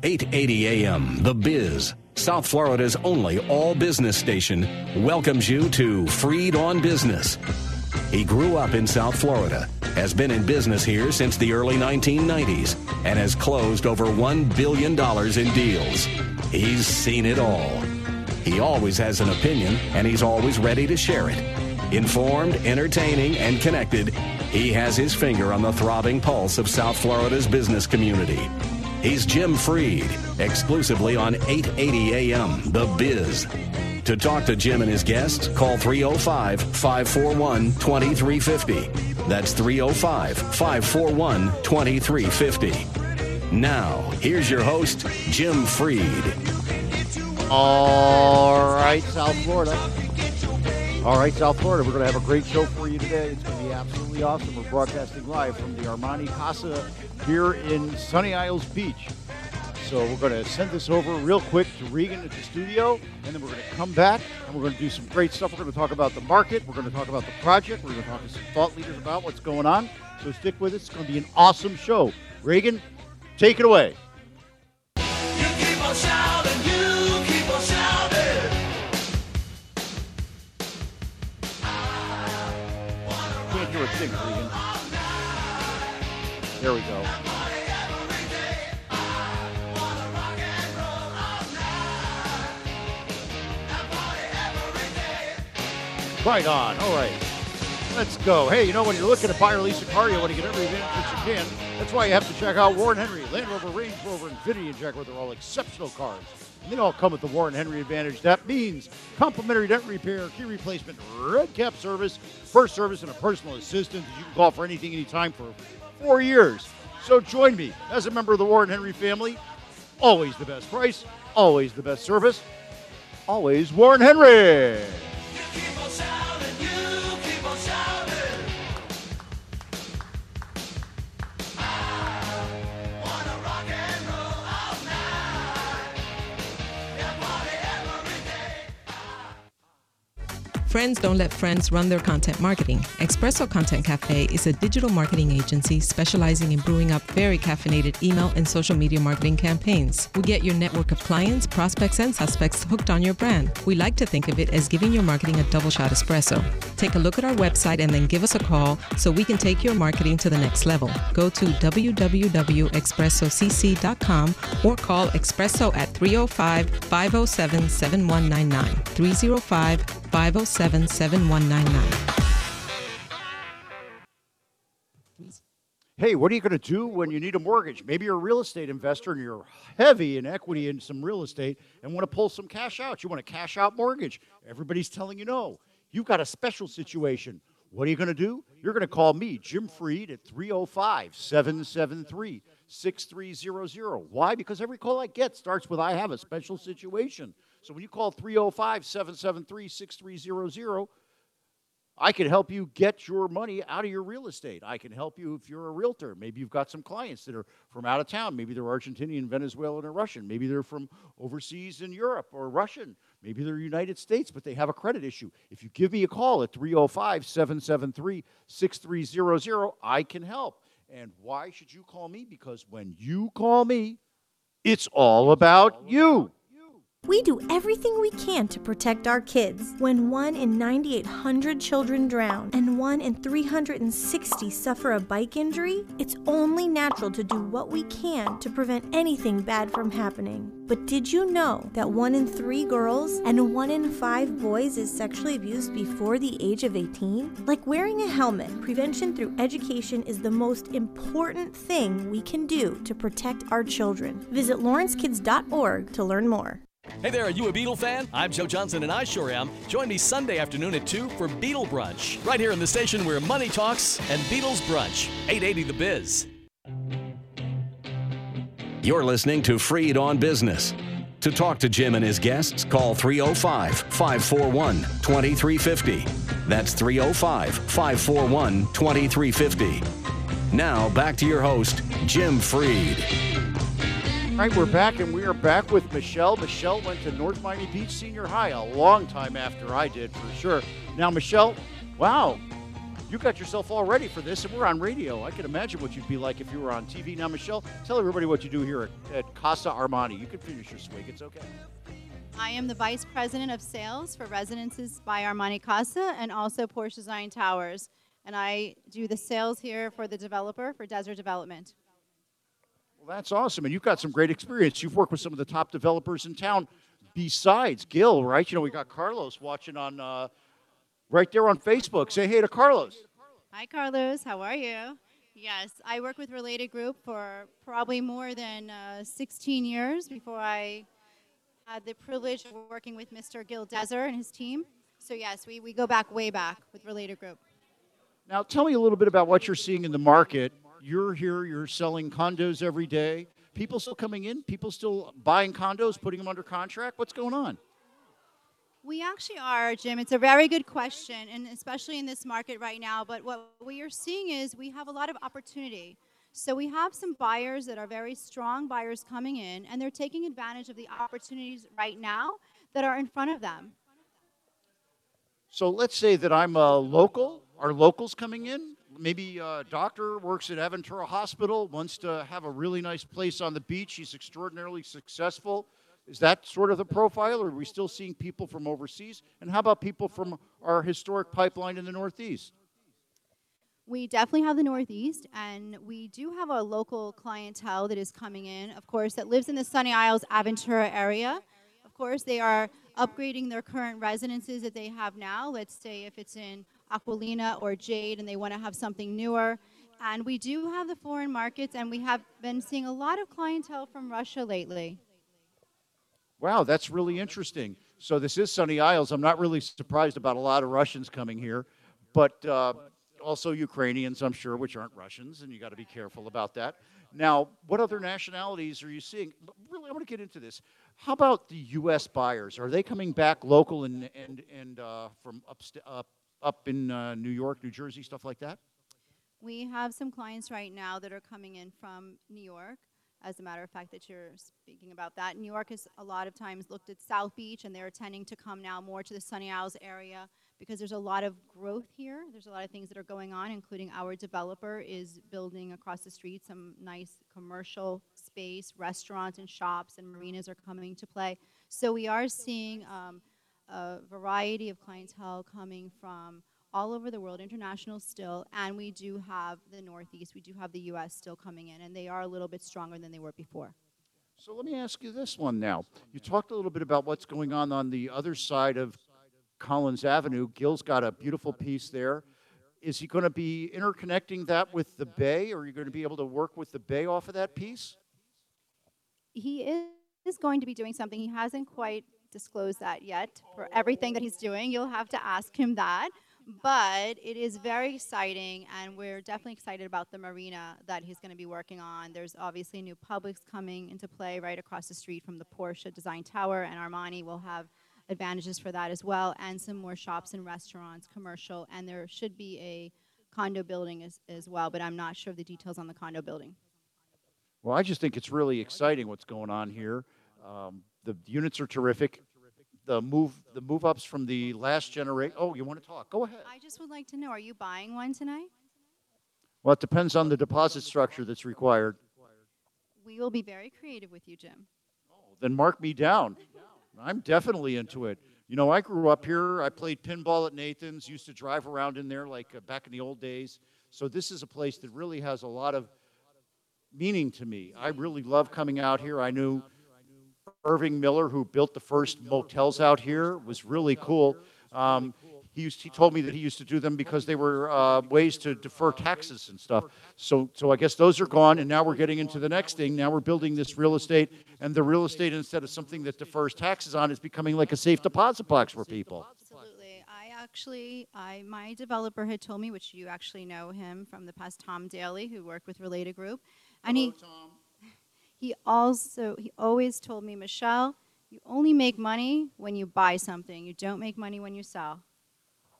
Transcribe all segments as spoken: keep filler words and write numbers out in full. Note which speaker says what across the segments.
Speaker 1: eight eighty A M, The Biz, South Florida's only all-business station, welcomes you to Freed on Business. He grew up in South Florida, has been in business here since the early nineteen nineties, and has closed over one billion dollars in deals. He's seen it all. He always has an opinion, and he's always ready to share it. Informed, entertaining, and connected, he has his finger on the throbbing pulse of South Florida's business community. He's Jim Freed, exclusively on eight eighty A M, The Biz. To talk to Jim and his guests, call three oh five, five four one, two three five oh. That's three oh five, five four one, two three five oh. Now, here's your host, Jim Freed.
Speaker 2: All right, South Florida. All right, South Florida, we're going to have a great show for you today. It's going to be absolutely awesome. We're broadcasting live from the Armani Casa here in Sunny Isles Beach. So we're going to send this over real quick to Regan at the studio, and then we're going to come back, and we're going to do some great stuff. We're going to talk about the market. We're going to talk about the project. We're going to talk to some thought leaders about what's going on. So stick with us. It's going to be an awesome show. Regan, take it away.
Speaker 3: You keep on shouting, you keep on shouting.
Speaker 2: Can't hear a thing, Regan. There we go. Right on. All right. Let's go. Hey, you know, when you're looking to buy or lease a car, you want to get every advantage that you can. That's why you have to check out Warren Henry, Land Rover, Range Rover, Infiniti, and Jaguar. They're all exceptional cars. And they all come with the Warren Henry advantage. That means complimentary dent repair, key replacement, red cap service, first service, and a personal assistant that you can call for anything, anytime for four years. So join me as a member of the Warren Henry family. Always the best price, always the best service, always Warren Henry.
Speaker 3: Keep on shouting, you keep on shouting. I wanna rock and roll all night. Yeah, party every day.
Speaker 4: Friends don't let friends run their content marketing. Espresso Content Cafe is a digital marketing agency specializing in brewing up very caffeinated email and social media marketing campaigns. We get your network of clients, prospects, and suspects hooked on your brand. We like to think of it as giving your marketing a double shot espresso. Take a look at our website and then give us a call so we can take your marketing to the next level. Go to w w w dot espresso c c dot com or call Espresso at three oh five, five oh seven, seven one nine nine. three oh five, five oh seven, seven one nine nine.
Speaker 2: Hey, what are you going to do when you need a mortgage? Maybe you're a real estate investor and you're heavy in equity in some real estate and want to pull some cash out. You want a cash out mortgage. Everybody's telling you no. You've got a special situation. What are you going to do? You're going to call me, Jim Freed, at three oh five, seven seven three, six three zero zero. Why? Because every call I get starts with I have a special situation. So when you call three oh five, seven seven three, six three zero zero, I can help you get your money out of your real estate. I can help you if you're a realtor. Maybe you've got some clients that are from out of town. Maybe they're Argentinian, Venezuelan, or Russian. Maybe they're from overseas in Europe or Russian. Maybe they're United States, but they have a credit issue. If you give me a call at three oh five, seven seven three, six three zero zero, I can help. And why should you call me? Because when you call me, it's all about you.
Speaker 5: We do everything we can to protect our kids. When one in ninety-eight hundred children drown and one in three hundred sixty suffer a bike injury, it's only natural to do what we can to prevent anything bad from happening. But did you know that one in three girls and one in five boys is sexually abused before the age of eighteen? Like wearing a helmet, prevention through education is the most important thing we can do to protect our children. Visit lawrence kids dot org to learn more.
Speaker 6: Hey there, are you a Beatle fan? I'm Joe Johnson, and I sure am. Join me Sunday afternoon at two for Beatle Brunch, right here in the station where money talks and Beatles brunch. eight eighty The Biz.
Speaker 1: You're listening to Freed on Business. To talk to Jim and his guests, call three oh five, five four one, two three five oh. That's three oh five, five four one, two three five oh. Now, back to your host, Jim Freed.
Speaker 2: All right, we're back, and we are back with Michelle. Michelle went to North Miami Beach Senior High a long time after I did, for sure. Now, Michelle, wow, You got yourself all ready for this, and we're on radio. I can imagine what you'd be like if you were on T V. Now, Michelle, tell everybody what you do here at, at Casa Armani. You can finish your swig. It's okay.
Speaker 7: I am the Vice President of Sales for Residences by Armani Casa and also Porsche Design Towers. And I do the sales here for the developer for Desert Development.
Speaker 2: Well, that's awesome, and you've got some great experience. You've worked with some of the top developers in town besides Gil, right? You know, we got Carlos watching on uh, right there on Facebook. Say hey to Carlos.
Speaker 7: Hi, Carlos. How are you? Yes, I work with Related Group for probably more than uh, sixteen years before I had the privilege of working with Mister Gil Desert and his team. So, yes, we, we go back way back with Related Group.
Speaker 2: Now, tell me a little bit about what you're seeing in the market. You're here, you're selling condos every day. People still coming in? People still buying condos, putting them under contract? What's going on?
Speaker 7: We actually are, Jim. It's a very good question, and especially in this market right now. But what we are seeing is we have a lot of opportunity. So we have some buyers that are very strong buyers coming in, and they're taking advantage of the opportunities right now that are in front of them.
Speaker 2: So let's say that I'm a local. Are locals coming in? Maybe a doctor works at Aventura Hospital, wants to have a really nice place on the beach. He's extraordinarily successful. Is that sort of the profile, or are we still seeing people from overseas? And how about people from our historic pipeline in the Northeast?
Speaker 7: We definitely have the Northeast, and we do have a local clientele that is coming in, of course, that lives in the Sunny Isles, Aventura area. Of course, they are upgrading their current residences that they have now. Let's say if it's in Aquilina or Jade and they want to have something newer. And we do have the foreign markets, and we have been seeing a lot of clientele from Russia lately.
Speaker 2: Wow, that's really interesting. So this is Sunny Isles. I'm not really surprised about a lot of Russians coming here, but uh, also Ukrainians, I'm sure, which aren't Russians, and you got to be careful about that. Now, what other nationalities are you seeing? Really, I want to get into this. How about the U S buyers? Are they coming back local and and and uh, from up up up in uh, New York, New Jersey, stuff like that?
Speaker 7: We have some clients right now that are coming in from New York. As a matter of fact, that you're speaking about that. New York has a lot of times looked at South Beach, and they're tending to come now more to the Sunny Isles area because there's a lot of growth here. There's a lot of things that are going on, including our developer is building across the street some nice commercial space, restaurants and shops, and marinas are coming to play. So we are seeing um, a variety of clientele coming from all over the world, international still, and we do have the Northeast, we do have the U S still coming in, and they are a little bit stronger than they were before.
Speaker 2: So let me ask you this one now. You talked a little bit about what's going on on the other side of Collins Avenue. Gil's got a beautiful piece there. Is he going to be interconnecting that with the Bay, or are you going to be able to work with the Bay off of that piece?
Speaker 7: He is going to be doing something. He hasn't quite disclosed that yet for everything that he's doing. You'll have to ask him that. But it is very exciting, and we're definitely excited about the marina that he's going to be working on. There's obviously new Publix coming into play right across the street from the Porsche Design Tower, and Armani will have advantages for that as well, and some more shops and restaurants, commercial, and there should be a condo building as, as well, but I'm not sure of the details on the condo building.
Speaker 2: Well, I just think it's really exciting what's going on here. Um, the units are terrific. The move, the move ups from the last generation. Oh, you want to talk? Go ahead.
Speaker 7: I just would like to know, are you buying one tonight?
Speaker 2: Well, it depends on the deposit structure that's required.
Speaker 7: We will be very creative with you, Jim.
Speaker 2: Oh, then mark me down. I'm definitely into it. You know, I grew up here. I played pinball at Nathan's. Used to drive around in there like uh, back in the old days. So this is a place that really has a lot of meaning to me. I really love coming out here. I knew Irving Miller, who built the first motels out here, was really cool. Um, he, used, he told me that he used to do them because they were uh, ways to defer taxes and stuff. So, so I guess those are gone, and now we're getting into the next thing. Now we're building this real estate, and the real estate, instead of something that defers taxes on, is becoming like a safe deposit box for people.
Speaker 7: Absolutely. I actually, I my developer had told me, which you actually know him from the past, Tom Daly, who worked with Related Group, and he. He also, he always told me, Michelle, you only make money when you buy something. You don't make money when you sell.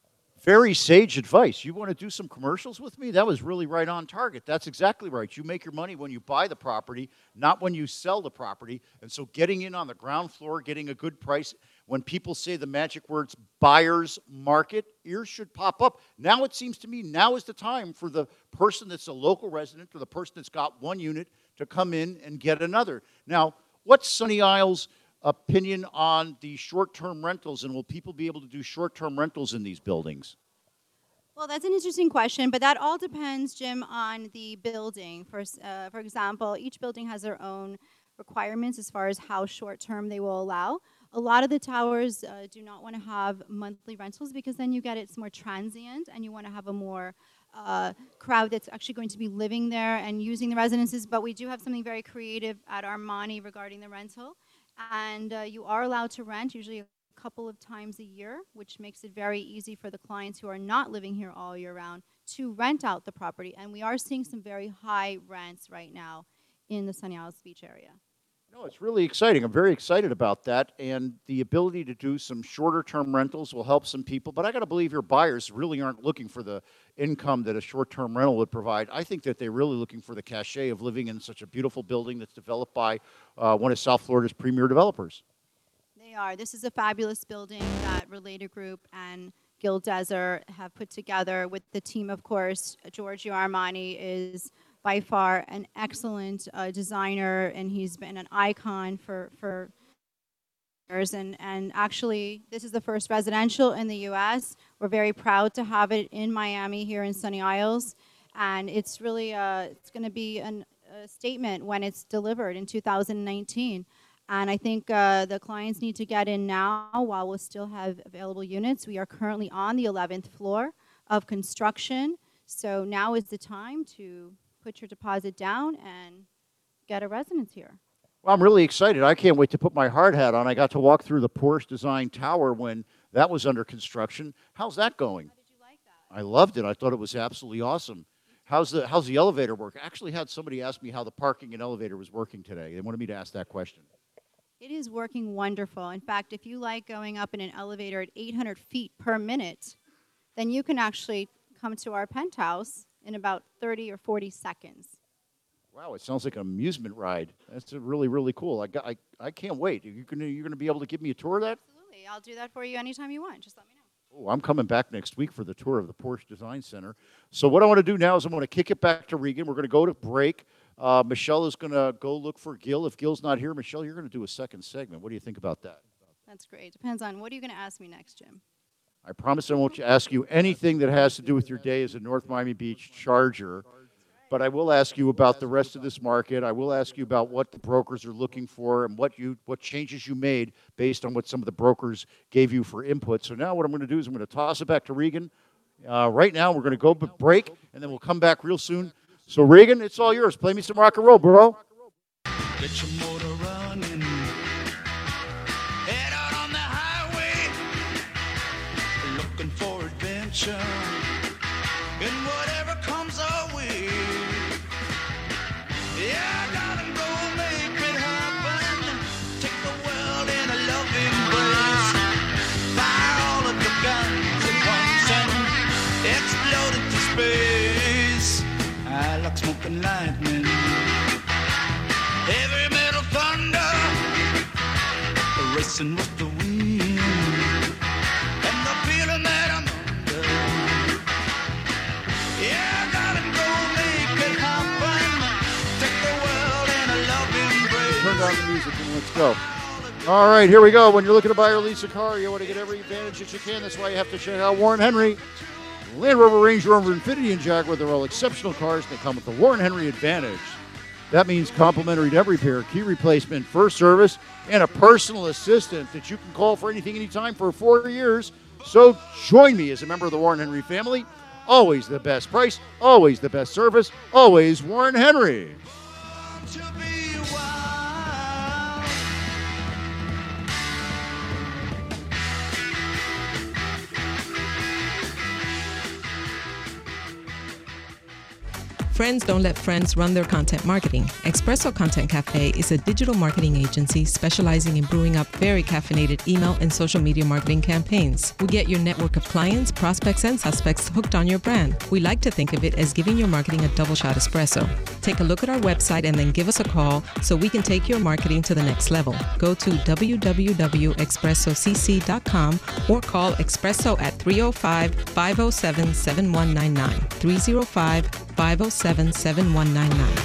Speaker 2: Very sage advice. You want to do some commercials with me? That was really right on target. That's exactly right. You make your money when you buy the property, not when you sell the property. And so getting in on the ground floor, getting a good price, when people say the magic words buyer's market, ears should pop up. Now it seems to me now is the time for the person that's a local resident or the person that's got one unit to come in and get another. Now, what's Sunny Isles' opinion on the short-term rentals, and will people be able to do short-term rentals in these buildings?
Speaker 7: Well, that's an interesting question, but that all depends, Jim, on the building. For, uh, for example, each building has their own requirements as far as how short-term they will allow. A lot of the towers uh, do not want to have monthly rentals because then you get it's more transient, and you want to have a more uh, crowd that's actually going to be living there and using the residences. But we do have something very creative at Armani regarding the rental. And uh, you are allowed to rent usually a couple of times a year, which makes it very easy for the clients who are not living here all year round to rent out the property. And we are seeing some very high rents right now in the Sunny Isles Beach area.
Speaker 2: No, it's really exciting. I'm very excited about that. And the ability to do some shorter term rentals will help some people. But I got to believe your buyers really aren't looking for the income that a short term rental would provide. I think that they're really looking for the cachet of living in such a beautiful building that's developed by uh, one of South Florida's premier developers.
Speaker 7: They are. This is a fabulous building that Related Group and Gil Desert have put together with the team, of course. Giorgio Armani is by far an excellent uh, designer, and he's been an icon for, for years. And, and actually, this is the first residential in the U S We're very proud to have it in Miami here in Sunny Isles. And it's really, uh, it's going to be an, a statement when it's delivered in two thousand nineteen. And I think uh, the clients need to get in now while we'll still have available units. We are currently on the eleventh floor of construction. So now is the time to put your deposit down and get a residence here.
Speaker 2: Well, I'm really excited. I can't wait to put my hard hat on. I got to walk through the Porsche Design Tower when that was under construction. How's that going?
Speaker 7: How did you like that?
Speaker 2: I loved it. I thought it was absolutely awesome. How's the how's the elevator work? I actually had somebody ask me how the parking and elevator was working today. They wanted me to ask that question.
Speaker 7: It is working wonderful. In fact, if you like going up in an elevator at eight hundred feet per minute, then you can actually come to our penthouse in about thirty or forty seconds.
Speaker 2: Wow, it sounds like an amusement ride. That's a really, really cool. I, got, I, I can't wait. You're going you're to be able to give me a tour of that?
Speaker 7: Absolutely. I'll do that for you anytime you want. Just let me know.
Speaker 2: Oh, I'm coming back next week for the tour of the Porsche Design Center. So what I want to do now is I'm going to kick it back to Regan. We're going to go to break. Uh, Michelle is going to go look for Gil. If Gil's not here, Michelle, you're going to do a second segment. What do you think about that?
Speaker 7: That's great. Depends on what are you going to ask me next, Jim?
Speaker 2: I promise I won't ask you anything that has to do with your day as a North Miami Beach Charger. But I will ask you about the rest of this market. I will ask you about what the brokers are looking for and what you what changes you made based on what some of the brokers gave you for input. So now what I'm going to do is I'm going to toss it back to Regan. Uh, right now we're going to go break, and then we'll come back real soon. So Regan, it's all yours. Play me some rock and roll, bro.
Speaker 3: Get your motor running. Head out on the highway. Looking for adventure. And whatever comes our way. Yeah, gotta go make it happen. Take the world in a loving embrace. Fire all of your guns at once and explode into space. I like smoking lightning. Heavy metal thunder. Racing with the wind. And the feeling that I'm under. Yeah, I gotta go make it happen. Take the world in a loving embrace.
Speaker 2: Turn down the music and let's go. All right, here we go. When you're looking to buy or lease a car, you want to get every advantage that you can. That's why you have to check out Warren Henry. Land Rover, Range Rover, Infiniti, and Jaguar, they're all exceptional cars. They come with the Warren Henry Advantage. That means complimentary debt repair, key replacement, first service, and a personal assistant that you can call for anything, anytime for four years. So join me as a member of the Warren Henry family. Always the best price, always the best service, always Warren Henry.
Speaker 3: To be wild.
Speaker 4: Friends don't let friends run their content marketing. Espresso Content Cafe is a digital marketing agency specializing in brewing up very caffeinated email and social media marketing campaigns. We get your network of clients, prospects, and suspects hooked on your brand. We like to think of it as giving your marketing a double shot espresso. Take a look at our website and then give us a call so we can take your marketing to the next level. Go to w w w dot espresso c c dot com or call Espresso at three oh five, five oh seven, seven one nine nine. three oh five, five oh seven, seven one nine nine.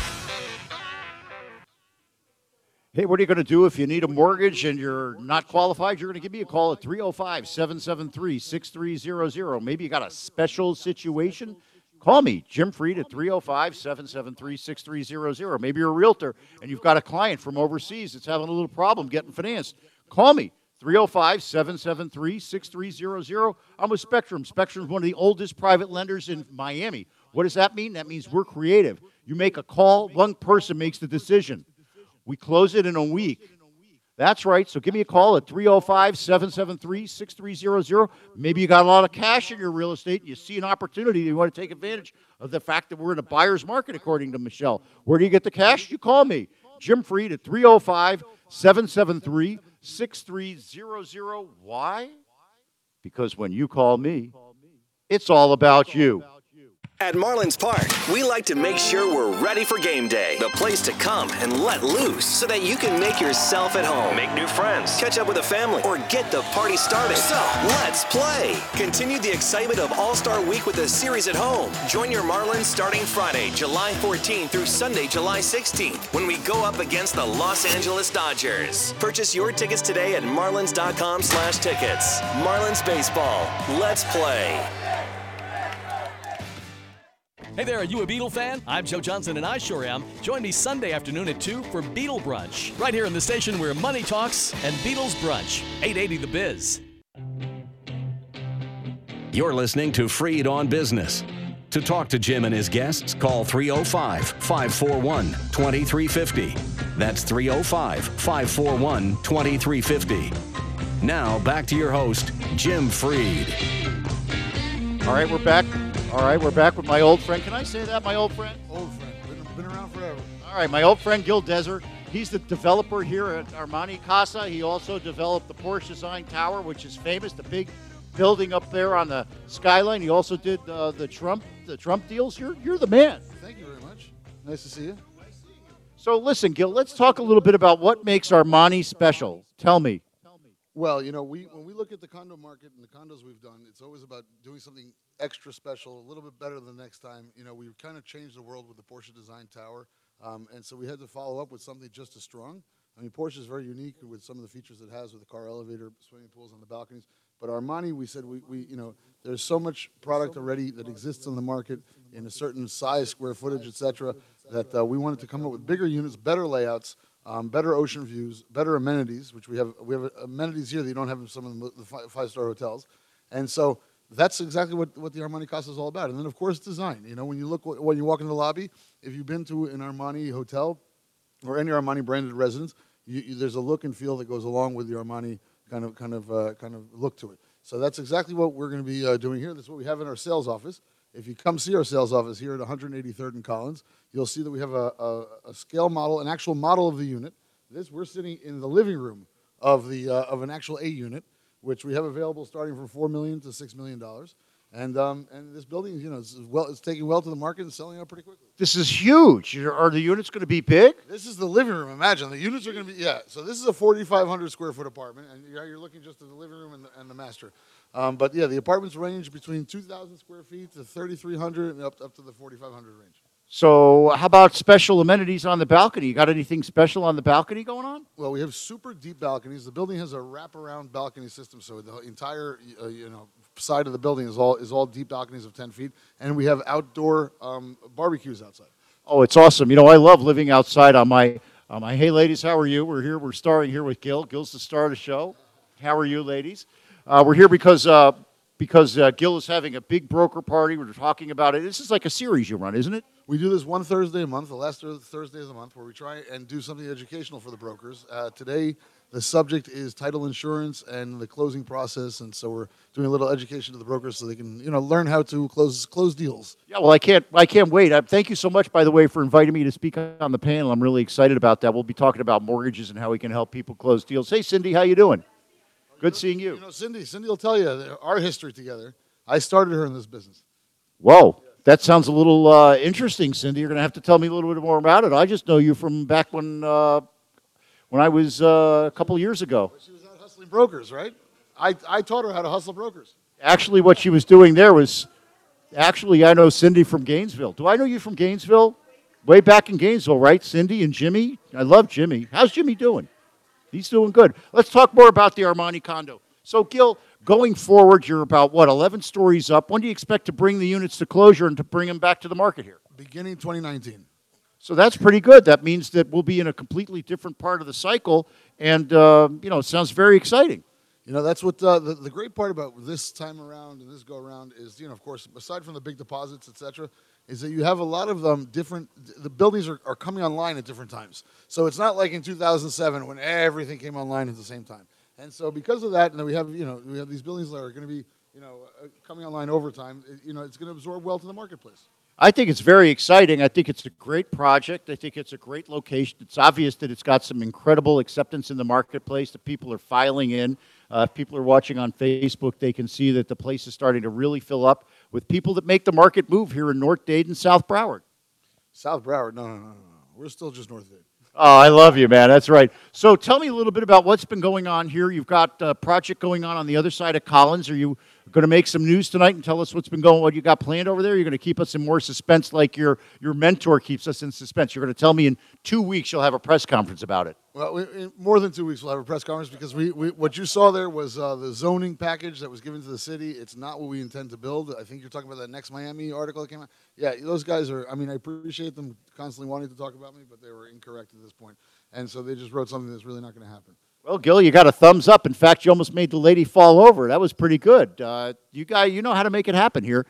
Speaker 2: Hey, what are you going to do if you need a mortgage and you're not qualified? You're going to give me a call at three oh five, seven seven three, six three zero zero. Maybe you got a special situation. Call me, Jim Freed, at three oh five, seven seven three, six three zero zero. Maybe you're a realtor and you've got a client from overseas that's having a little problem getting financed. Call me, three oh five, seven seven three, six three zero zero. I'm with Spectrum. Spectrum is one of the oldest private lenders in Miami. What does that mean? That means we're creative. You make a call, one person makes the decision. We close it in a week. That's right. So give me a call at three oh five, seven seven three, six three zero zero. Maybe you got a lot of cash in your real estate and you see an opportunity. You want to take advantage of the fact that we're in a buyer's market, according to Michelle. Where do you get the cash? You call me, Jim Freed, at three oh five, seven seven three, six three zero zero. Why? Because when you call me, it's all about you.
Speaker 8: At Marlins Park, we like to make sure we're ready for game day. The place to come and let loose so that you can make yourself at home, make new friends, catch up with a family, or get the party started. So, let's play. Continue the excitement of All-Star Week with a series at home. Join your Marlins starting Friday, July fourteenth through Sunday, July sixteenth, when we go up against the Los Angeles Dodgers. Purchase your tickets today at marlins.com slash tickets. Marlins Baseball. Let's play.
Speaker 6: Hey there, are you a Beatle fan? I'm Joe Johnson, and I sure am. Join me Sunday afternoon at two for Beatle Brunch, right here in the station where money talks and Beatles brunch. eight eighty The Biz.
Speaker 1: You're listening to Freed on Business. To talk to Jim and his guests, call three oh five, five four one, two three five oh. That's three oh five, five four one, two three five oh. Now, back to your host, Jim Freed.
Speaker 2: All right, we're back. All right, we're back with my old friend. Can I say that, my old friend?
Speaker 9: Old friend. Been, been around forever.
Speaker 2: All right, my old friend Gil Deser. He's the developer here at Armani Casa. He also developed the Porsche Design Tower, which is famous, the big building up there on the skyline. He also did uh, the Trump the Trump deals. You're, you're the man.
Speaker 9: Thank you very much. Nice to see you.
Speaker 2: So listen, Gil, let's talk a little bit about what makes Armani special. Tell me.
Speaker 9: Well, you know, we when we look at the condo market and the condos we've done, it's always about doing something extra special, a little bit better than next time. You know, we've kind of changed the world with the Porsche Design Tower, um, and so we had to follow up with something just as strong. I mean, Porsche is very unique with some of the features it has with the car elevator, swimming pools on the balconies. But Armani, we said, we, we you know, there's so much product already that exists on the market in a certain size, square footage, et cetera, that uh, we wanted to come up with bigger units, better layouts, Um, better ocean views, better amenities, which we have. We have amenities here that you don't have in some of the, the five-star hotels, and so that's exactly what, what the Armani Casa is all about. And then, of course, design. You know, when you look when you walk in the lobby, if you've been to an Armani hotel or any Armani branded residence, you, you, there's a look and feel that goes along with the Armani kind of kind of uh, kind of look to it. So that's exactly what we're going to be uh, doing here. That's what we have in our sales office. If you come see our sales office here at one eighty-third and Collins, you'll see that we have a, a, a scale model, an actual model of the unit. This we're sitting in the living room of the uh, of an actual A unit, which we have available starting from four million to six million dollars. And um, and this building, you know, it's well, it's taking well to the market and selling out pretty quickly.
Speaker 2: This is huge. Are the units going to be big?
Speaker 9: This is the living room. Imagine the units are going to be yeah. So this is a forty-five hundred square foot apartment, and you're, you're looking just at the living room and the, and the master. Um, but yeah, the apartments range between two thousand square feet to thirty-three hundred and up up to the forty-five hundred range.
Speaker 2: So how about special amenities on the balcony? You got anything special on the balcony going on?
Speaker 9: Well, we have super deep balconies. The building has a wraparound balcony system, so the entire uh, you know side of the building is all is all deep balconies of ten feet, and we have outdoor um, barbecues outside.
Speaker 2: Oh, it's awesome. You know, I love living outside on my, on my, hey, ladies, how are you? We're here. We're starring here with Gil. Gil's the star of the show. How are you, ladies? Uh, we're here because uh, because uh, Gil is having a big broker party. We're talking about it. This is like a series you run, isn't it?
Speaker 9: We do this one Thursday a month, the last thir- Thursday of the month, where we try and do something educational for the brokers. Uh, today, the subject is title insurance and the closing process, and so we're doing a little education to the brokers so they can, you know, learn how to close close deals.
Speaker 2: Yeah, well, I can't, I can't wait. Uh, thank you so much, by the way, for inviting me to speak on the panel. I'm really excited about that. We'll be talking about mortgages and how we can help people close deals. Hey, Cindy, how you doing? Good seeing you.
Speaker 9: You know, Cindy, Cindy will tell you that our history together. I started her in this business.
Speaker 2: Whoa, that sounds a little uh, interesting, Cindy. You're going to have to tell me a little bit more about it. I just know you from back when uh, when I was uh, a couple years ago.
Speaker 9: She was out hustling brokers, right? I, I taught her how to hustle brokers.
Speaker 2: Actually, what she was doing there was, actually, I know Cindy from Gainesville. Do I know you from Gainesville? Way back in Gainesville, right? Cindy and Jimmy? I love Jimmy. How's Jimmy doing? He's doing good. Let's talk more about the Armani condo. So, Gil, going forward, you're about, what, eleven stories up. When do you expect to bring the units to closure and to bring them back to the market here?
Speaker 9: Beginning twenty nineteen.
Speaker 2: So that's pretty good. That means that we'll be in a completely different part of the cycle, and, uh, you know, it sounds very exciting.
Speaker 9: You know, that's what uh, the, the great part about this time around and this go-around is, you know, of course, aside from the big deposits, et cetera, is that you have a lot of um, different, the buildings are, are coming online at different times. So it's not like in two thousand seven when everything came online at the same time. And so because of that, and then we have, you know, we have these buildings that are going to be, you know, uh, coming online over time, it, you know, it's going to absorb well to the marketplace.
Speaker 2: I think it's very exciting. I think it's a great project. I think it's a great location. It's obvious that it's got some incredible acceptance in the marketplace, that people are filing in. Uh, if people are watching on Facebook, they can see that the place is starting to really fill up with people that make the market move here in North Dade and South Broward.
Speaker 9: South Broward? No, no, no, no, no. We're still just North Dade.
Speaker 2: Oh, I love you, man. That's right. So tell me a little bit about what's been going on here. You've got a project going on on the other side of Collins. Are you going to make some news tonight and tell us what's been going, what you got planned over there? You're going to keep us in more suspense like your, your mentor keeps us in suspense. You're going to tell me in two weeks you'll have a press conference about it.
Speaker 9: Well, we, in more than two weeks we'll have a press conference because we, we what you saw there was uh, the zoning package that was given to the city. It's not what we intend to build. I think you're talking about that Next Miami article that came out. Yeah, those guys are, I mean, I appreciate them constantly wanting to talk about me, but they were incorrect at this point. And so they just wrote something that's really not going to happen.
Speaker 2: Well, Gil, you got a thumbs up. In fact, you almost made the lady fall over. That was pretty good. Uh, you guys, you know how to make it happen here.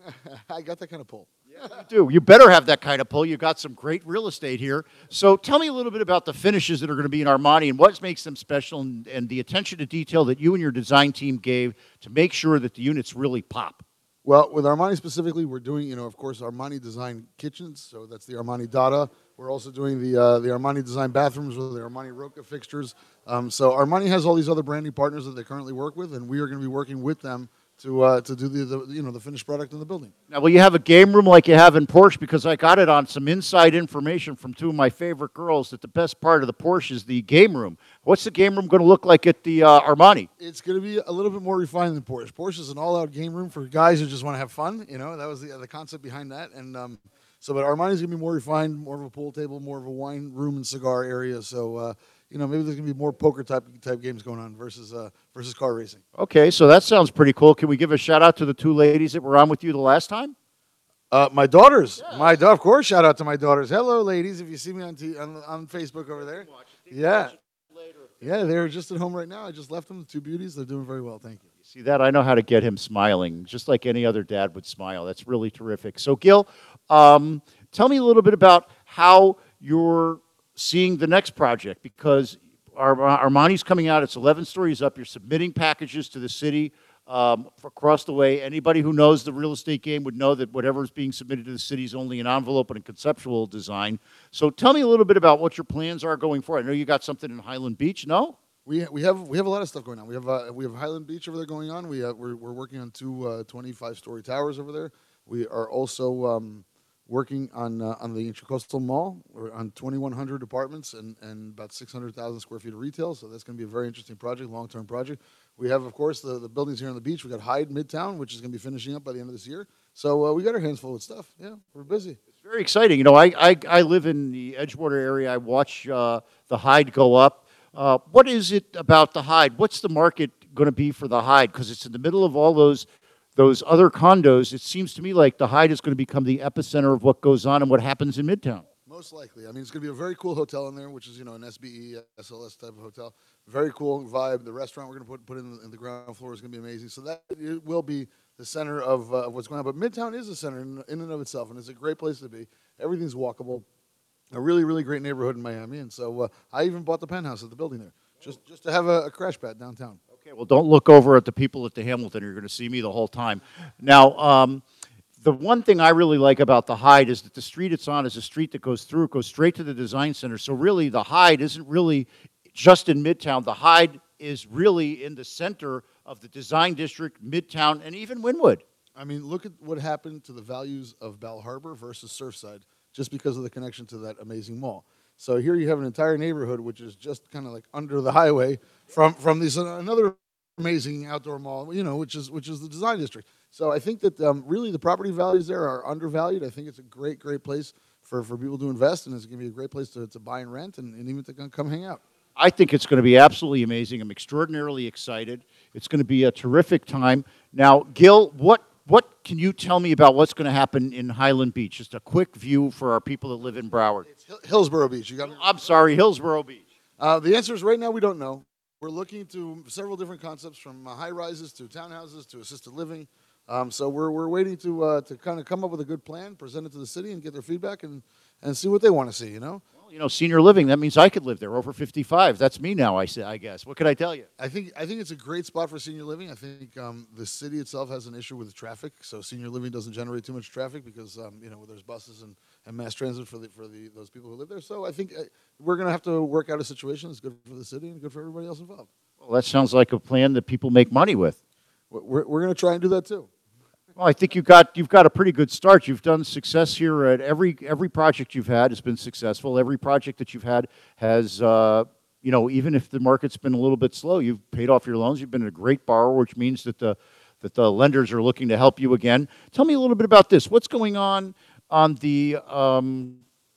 Speaker 9: I got that kind of pull.
Speaker 2: Yeah, you do. You better have that kind of pull. You've got some great real estate here. So tell me a little bit about the finishes that are going to be in Armani and what makes them special and, and the attention to detail that you and your design team gave to make sure that the units really pop.
Speaker 9: Well, with Armani specifically, we're doing, you know, of course, Armani design kitchens. So that's the Armani Dada. We're also doing the uh, the Armani design bathrooms with the Armani Roca fixtures. Um, so Armani has all these other branding partners that they currently work with, and we are going to be working with them to uh, to do the, the you know the finished product in the building.
Speaker 2: Now, will you have a game room like you have in Porsche? Because I got it on some inside information from two of my favorite girls that the best part of the Porsche is the game room. What's the game room going to look like at the uh, Armani?
Speaker 9: It's going to be a little bit more refined than Porsche. Porsche is an all-out game room for guys who just want to have fun. You know, that was the the concept behind that. And um, so, but Armani's going to be more refined, more of a pool table, more of a wine room and cigar area. So. Uh, You know, maybe there's going to be more poker type type games going on versus uh, versus car racing.
Speaker 2: Okay, so that sounds pretty cool. Can we give a shout out to the two ladies that were on with you the last time?
Speaker 9: Uh, my daughters, yeah. my da- of course. Shout out to my daughters. Hello, ladies. If you see me on t- on, on Facebook over there, yeah, yeah, they're just at home right now. I just left them. The two beauties. They're doing very well. Thank you.
Speaker 2: See that? I know how to get him smiling, just like any other dad would smile. That's really terrific. So, Gil, um, tell me a little bit about how you're seeing the next project, because Ar- Armani's coming out. It's eleven stories up. You're submitting packages to the city um, across the way. Anybody who knows the real estate game would know that whatever is being submitted to the city is only an envelope and a conceptual design. So tell me a little bit about what your plans are going forward. I know you got something in Highland Beach, no?
Speaker 9: We we have we have a lot of stuff going on. We have uh, we have Highland Beach over there going on. We uh, we're we're working on two uh, twenty-five story towers over there. We are also um, working on uh, on the Intracoastal Mall. We're on twenty-one hundred apartments and, and about six hundred thousand square feet of retail. So that's going to be a very interesting project, long-term project. We have, of course, the, the buildings here on the beach. We got Hyde Midtown, which is going to be finishing up by the end of this year. So uh, we got our hands full with stuff. Yeah, we're busy.
Speaker 2: It's very exciting. You know, I I, I live in the Edgewater area. I watch uh, the Hyde go up. Uh, what is it about the Hyde? What's the market going to be for the Hyde? Because it's in the middle of all those those other condos. It seems to me like the Hyde is going to become the epicenter of what goes on and what happens in Midtown.
Speaker 9: Most likely. I mean, it's going to be a very cool hotel in there, which is, you know, an S B E, S L S type of hotel. Very cool vibe. The restaurant we're going to put put in the, in the ground floor is going to be amazing. So that it will be the center of uh, what's going on. But Midtown is a center in, in and of itself, and it's a great place to be. Everything's walkable. A really, really great neighborhood in Miami. And so uh, I even bought the penthouse at the building there, just, just to have a, a crash pad downtown.
Speaker 2: Okay, well, don't look over at the people at the Hamilton. You're going to see me the whole time. Now, um, the one thing I really like about the Hyde is that the street it's on is a street that goes through. It goes straight to the Design Center. So really, the Hyde isn't really just in Midtown. The Hyde is really in the center of the Design District, Midtown, and even Wynwood.
Speaker 9: I mean, look at what happened to the values of Bal Harbour versus Surfside just because of the connection to that amazing mall. So here you have an entire neighborhood which is just kind of like under the highway from from this uh, another amazing outdoor mall, you know, which is which is the Design District. So I think that um, really the property values there are undervalued. I think it's a great, great place for, for people to invest, and it's going to be a great place to, to buy and rent and, and even to come hang out.
Speaker 2: I think it's going to be absolutely amazing. I'm extraordinarily excited. It's going to be a terrific time. Now, Gil, what what can you tell me about what's going to happen in Highland Beach? Just a quick view for our people that live in Broward.
Speaker 9: It's Hill- Hillsborough Beach. You got.
Speaker 2: I'm sorry, Hillsborough Beach.
Speaker 9: Uh, the answer is right now we don't know. We're looking to several different concepts, from uh, high rises to townhouses to assisted living. Um, so we're we're waiting to uh, to kind of come up with a good plan, present it to the city, and get their feedback and, and see what they want to see. You know.
Speaker 2: Well, you know, senior living. That means I could live there. Over fifty-five. That's me now. I say. I guess. What could I tell you?
Speaker 9: I think I think it's a great spot for senior living. I think um, the city itself has an issue with traffic, so senior living doesn't generate too much traffic because um, you know there's buses and, and mass transit for the for the those people who live there. So I think uh, we're going to have to work out a situation that's good for the city and good for everybody else involved.
Speaker 2: Well, that sounds like a plan that people make money with.
Speaker 9: We're we're going to try and do that too.
Speaker 2: Well, I think you've got you've got a pretty good start. You've done success here at every every project you've had has been successful. Every project that you've had has, uh, you know, even if the market's been a little bit slow, you've paid off your loans. You've been a great borrower, which means that the that the lenders are looking to help you again. Tell me a little bit about this. What's going on on the um,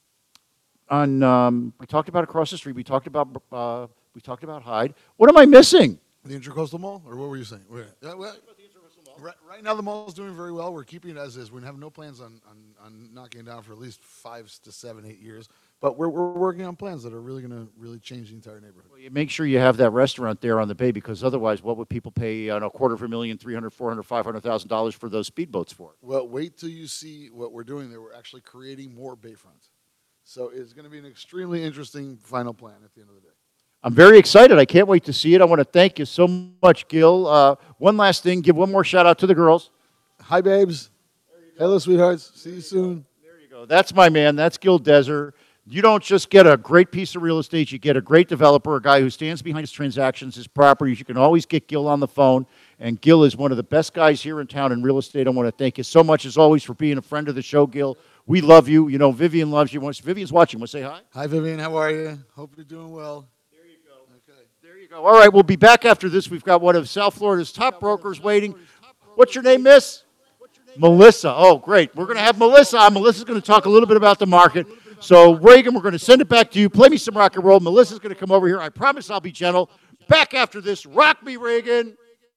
Speaker 2: on? Um, we talked about across the street. We talked about uh, we talked about Hyde. What am I missing?
Speaker 9: The Intracoastal Mall, or what were you saying? Wait, uh, well, Right, right now, the mall is doing very well. We're keeping it as is. We have no plans on, on, on knocking it down for at least five to seven, eight years. But we're, we're working on plans that are really going to really change the entire neighborhood.
Speaker 2: Well, you make sure you have that restaurant there on the bay, because otherwise, what would people pay on a quarter of a million, three hundred, four hundred, five hundred thousand dollars for those speedboats for?
Speaker 9: Well, wait till you see what we're doing there. We're actually creating more bayfront. So it's going to be an extremely interesting final plan at the end of the day.
Speaker 2: I'm very excited. I can't wait to see it. I want to thank you so much, Gil. Uh, one last thing, give one more shout out to the girls.
Speaker 9: Hi, babes. Hello, sweethearts. See you soon.
Speaker 2: There you go. That's my man. That's Gil Deser. You don't just get a great piece of real estate. You get a great developer, a guy who stands behind his transactions, his properties. You can always get Gil on the phone. And Gil is one of the best guys here in town in real estate. I want to thank you so much, as always, for being a friend of the show, Gil. We love you. You know, Vivian loves you. Vivian's watching. Want to say hi?
Speaker 9: Hi, Vivian. How are you? Hope you're doing well.
Speaker 2: There you go. Okay. There you go. All right, we'll be back after this. We've got one of South Florida's top brokers waiting. What's your name, miss? Melissa. Oh, great. We're going to have Melissa on. Melissa's going to talk a little bit about the market. So, Reagan, we're going to send it back to you. Play me some rock and roll. Melissa's going to come over here. I promise I'll be gentle. Back after this. Rock me, Reagan.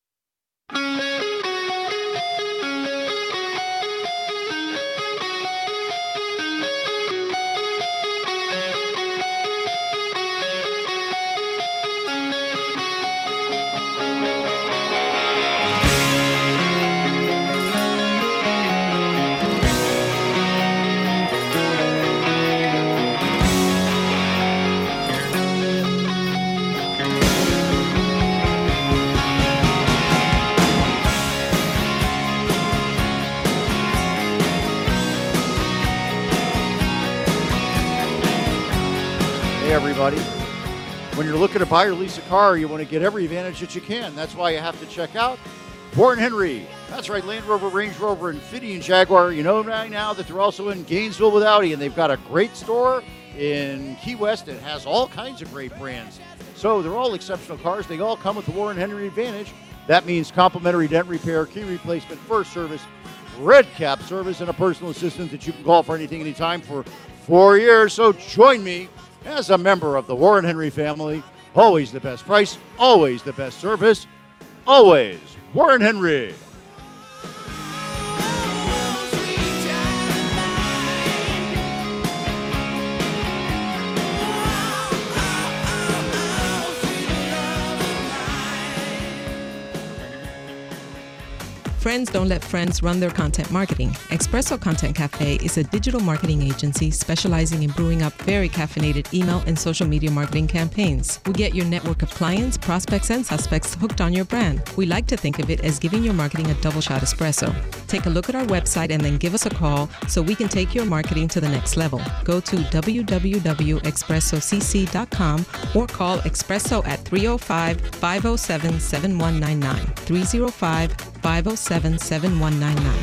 Speaker 2: Everybody, when you're looking to buy or lease a car, you want to get every advantage that you can. That's why you have to check out Warren Henry. That's right, Land Rover, Range Rover, Infiniti, and Jaguar. You know right now that they're also in Gainesville with Audi, and they've got a great store in Key West that has all kinds of great brands. So they're all exceptional cars. They all come with the Warren Henry advantage. That means complimentary dent repair, key replacement, first service, red cap service, and a personal assistant that you can call for anything, anytime for four years. So join me as a member of the Warren Henry family. Always the best price, always the best service, always Warren Henry.
Speaker 4: Friends don't let friends run their content marketing. Espresso Content Cafe is a digital marketing agency specializing in brewing up very caffeinated email and social media marketing campaigns. We get your network of clients, prospects, and suspects hooked on your brand. We like to think of it as giving your marketing a double shot espresso. Take a look at our website and then give us a call so we can take your marketing to the next level. Go to w w w dot espresso c c dot com or call Espresso at three oh five, five oh seven, seven one nine nine. three oh five, five oh seven, seven one nine nine.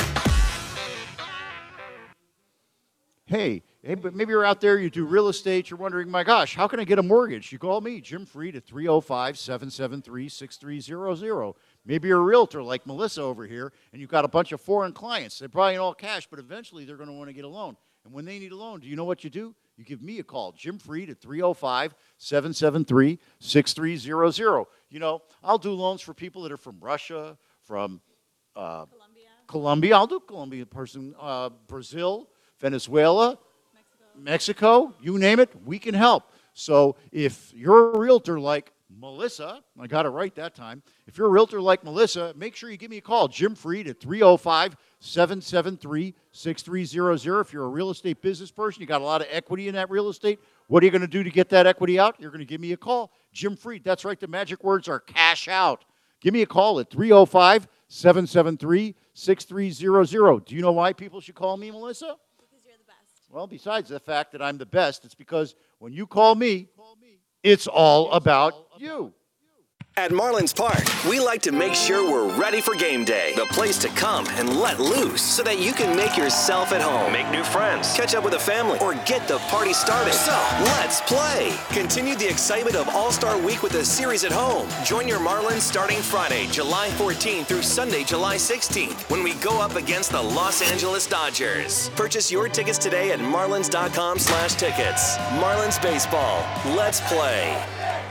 Speaker 2: Hey, hey, but maybe you're out there, you do real estate, you're wondering, my gosh, how can I get a mortgage? You call me, Jim Freed, at three oh five, seven seven three, six three zero zero. Maybe you're a realtor like Melissa over here, and you've got a bunch of foreign clients. They're probably in all cash, but eventually they're going to want to get a loan. And when they need a loan, do you know what you do? You give me a call, Jim Freed, at three oh five, seven seven three, six three zero zero. You know, I'll do loans for people that are from Russia, from uh, Colombia. Colombia. I'll do Colombia person, uh, Brazil, Venezuela, Mexico. Mexico, you name it, we can help. So if you're a realtor like Melissa, I got it right that time. If you're a realtor like Melissa, make sure you give me a call, Jim Freed, at three oh five, seven seven three, six three zero zero. If you're a real estate business person, you got a lot of equity in that real estate, what are you going to do to get that equity out? You're going to give me a call, Jim Freed. That's right, the magic words are cash out. Give me a call at three oh five, seven seven three, six three zero zero. Do you know why people should call me, Melissa?
Speaker 10: Because you're the best.
Speaker 2: Well, besides the fact that I'm the best, it's because when you call me, it's all about you.
Speaker 8: At Marlins Park, we like to make sure we're ready for game day. The place to come and let loose so that you can make yourself at home, make new friends, catch up with a family, or get the party started. So, let's play. Continue the excitement of All-Star Week with a series at home. Join your Marlins starting Friday, July fourteenth through Sunday, July sixteenth, when we go up against the Los Angeles Dodgers. Purchase your tickets today at marlins.com slash tickets. Marlins Baseball. Let's play.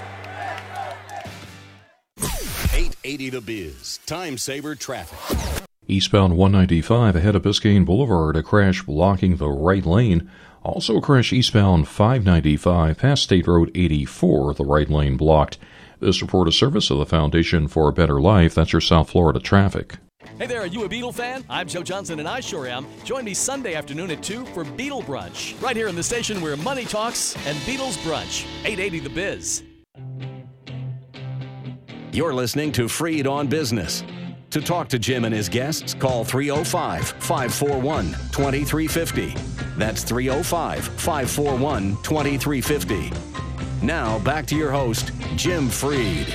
Speaker 1: eight eighty The Biz, time saver traffic.
Speaker 11: Eastbound one ninety-five ahead of Biscayne Boulevard, a crash blocking the right lane. Also a crash eastbound five ninety-five past State Road eighty-four, the right lane blocked. This report is service of the Foundation for a Better Life. That's your South Florida traffic.
Speaker 6: Hey there, are you a Beatle fan? I'm Joe Johnson, and I sure am. Join me Sunday afternoon at two for Beatle Brunch, right here in the station where money talks and Beatles brunch. eight eighty The Biz.
Speaker 1: You're listening to Freed on Business. To talk to Jim and his guests, call three oh five, five four one, two three five oh. That's three oh five, five four one, two three five oh. Now, back to your host, Jim Freed.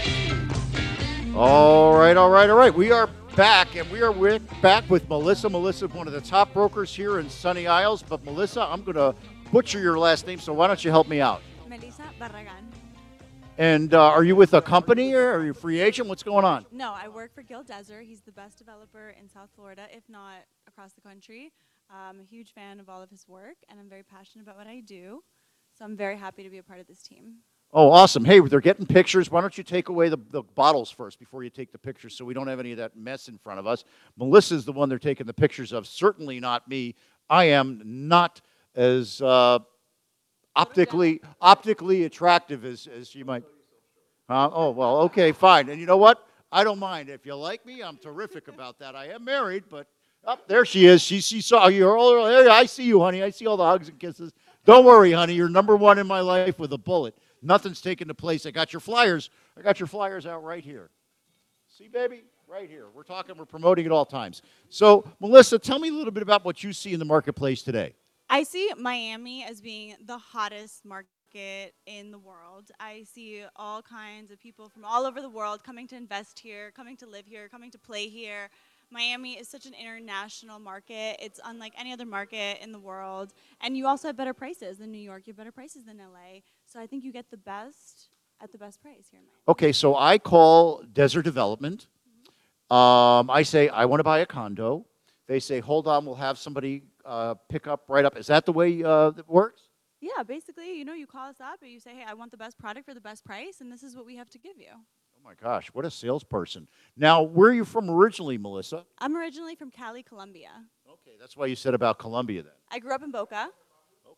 Speaker 2: All right, all right, all right. We are back, and we are with, back with Melissa. Melissa, one of the top brokers here in Sunny Isles. But, Melissa, I'm going to butcher your last name, so why don't you help me out?
Speaker 10: Melissa Barragan.
Speaker 2: And uh, are you with a company or are you a free agent? What's going on?
Speaker 10: No, I work for Gil Deser. He's the best developer in South Florida, if not across the country. I'm a huge fan of all of his work, and I'm very passionate about what I do. So I'm very happy to be a part of this team.
Speaker 2: Oh, awesome. Hey, they're getting pictures. Why don't you take away the, the bottles first before you take the pictures so we don't have any of that mess in front of us. Melissa's the one they're taking the pictures of, certainly not me. I am not as... Uh, Optically, optically attractive as, as you might. Uh, oh, well, okay, fine. And you know what? I don't mind. If you like me, I'm terrific about that. I am married, but oh, there she is. She, she saw you. All, I see you, honey. I see all the hugs and kisses. Don't worry, honey. You're number one in my life with a bullet. Nothing's taken the place. I got your flyers. I got your flyers out right here. See, baby? Right here. We're talking, we're promoting at all times. So, Melissa, tell me a little bit about what you see in the marketplace today.
Speaker 10: I see Miami as being the hottest market in the world. I see all kinds of people from all over the world coming to invest here, coming to live here, coming to play here. Miami is such an international market. It's unlike any other market in the world. And you also have better prices than New York. You have better prices than L A. So I think you get the best at the best price here in Miami.
Speaker 2: Okay, so I call Desert Development. Mm-hmm. um, I say, I want to buy a condo. They say, hold on, we'll have somebody uh, pick up right up. Is that the way uh, it works?
Speaker 10: Yeah, basically, you know, you call us up and you say, hey, I want the best product for the best price, and this is what we have to give you.
Speaker 2: Oh, my gosh, what a salesperson. Now, where are you from originally, Melissa?
Speaker 10: I'm originally from Cali, Colombia.
Speaker 2: Okay, that's why you said about Colombia then.
Speaker 10: I grew up in Boca.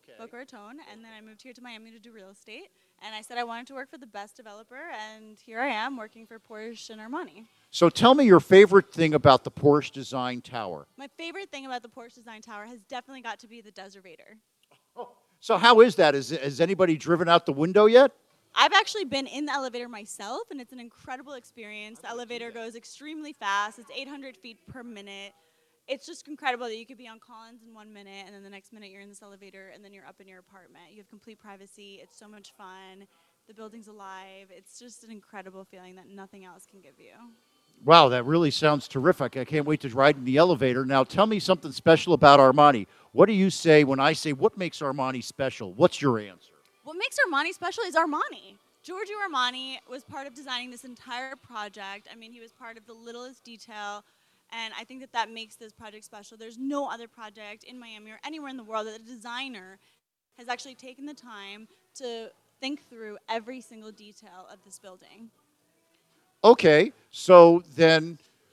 Speaker 10: Boca Raton, and then I moved here to Miami to do real estate. And I said I wanted to work for the best developer, and here I am working for Porsche and Armani.
Speaker 2: So tell me your favorite thing about the Porsche Design Tower.
Speaker 10: My favorite thing about the Porsche Design Tower has definitely got to be the Deservator.
Speaker 2: So how is that? Is, has anybody driven out the window yet?
Speaker 10: I've actually been in the elevator myself, and it's an incredible experience. The elevator goes extremely fast. It's eight hundred feet per minute. It's just incredible that you could be on Collins in one minute, and then the next minute you're in this elevator, and then you're up in your apartment. You have complete privacy. It's so much fun. The building's alive. It's just an incredible feeling that nothing else can give you.
Speaker 2: Wow, that really sounds terrific. I can't wait to ride in the elevator. Now, tell me something special about Armani. What do you say when I say, what makes Armani special? What's your answer?
Speaker 10: What makes Armani special is Armani. Giorgio Armani was part of designing this entire project. I mean, he was part of the littlest detail. And I think that that makes this project special. There's no other project in Miami or anywhere in the world that a designer has actually taken the time to think through every single detail of this building.
Speaker 2: Okay, so then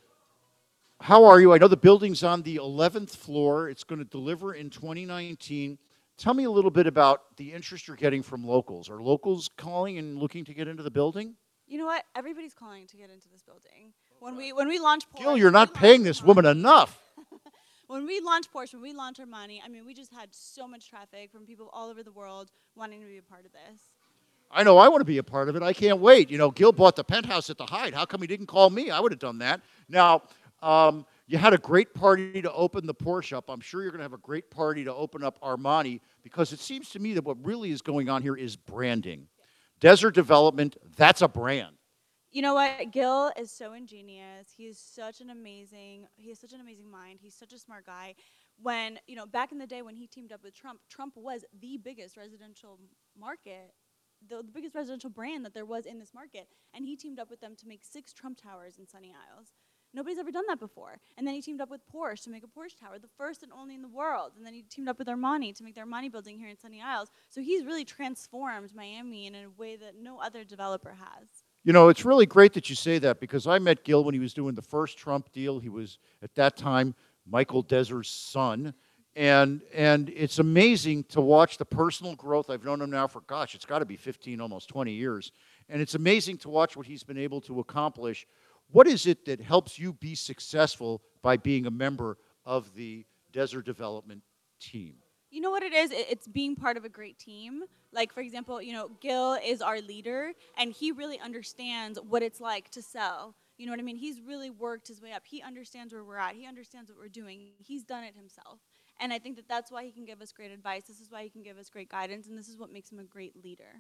Speaker 2: how are you? I know the building's on the eleventh floor. It's going to deliver in twenty nineteen. Tell me a little bit about the interest you're getting from locals. Are locals calling and looking to get into the building?
Speaker 10: You know what? Everybody's calling to get into this building. When we when we launch Porsche,
Speaker 2: Gil, you're not paying this woman enough.
Speaker 10: when we launch Porsche, when we launch Armani, I mean, we just had so much traffic from people all over the world wanting to be a part of this.
Speaker 2: I know I want to be a part of it. I can't wait. You know, Gil bought the penthouse at the Hyde. How come he didn't call me? I would have done that. Now, um, you had a great party to open the Porsche up. I'm sure you're going to have a great party to open up Armani, because it seems to me that what really is going on here is branding. Desert Development, that's a brand.
Speaker 10: You know what? Gil is so ingenious. He is such an amazing, he has such an amazing mind. He's such a smart guy. When, you know, back in the day when he teamed up with Trump, Trump was the biggest residential market, the, the biggest residential brand that there was in this market. And he teamed up with them to make six Trump towers in Sunny Isles. Nobody's ever done that before. And then he teamed up with Porsche to make a Porsche tower, the first and only in the world. And then he teamed up with Armani to make the Armani building here in Sunny Isles. So he's really transformed Miami in a way that no other developer has.
Speaker 2: You know, it's really great that you say that, because I met Gil when he was doing the first Trump deal. He was, at that time, Michael Deser's son. And and it's amazing to watch the personal growth. I've known him now for, gosh, it's got to be fifteen, almost twenty years. And it's amazing to watch what he's been able to accomplish. What is it that helps you be successful by being a member of the Desert Development team?
Speaker 10: You know what it is? It's being part of a great team. Like, for example, you know, Gil is our leader, and he really understands what it's like to sell. You know what I mean? He's really worked his way up. He understands where we're at. He understands what we're doing. He's done it himself. And I think that that's why he can give us great advice. This is why he can give us great guidance, and this is what makes him a great leader.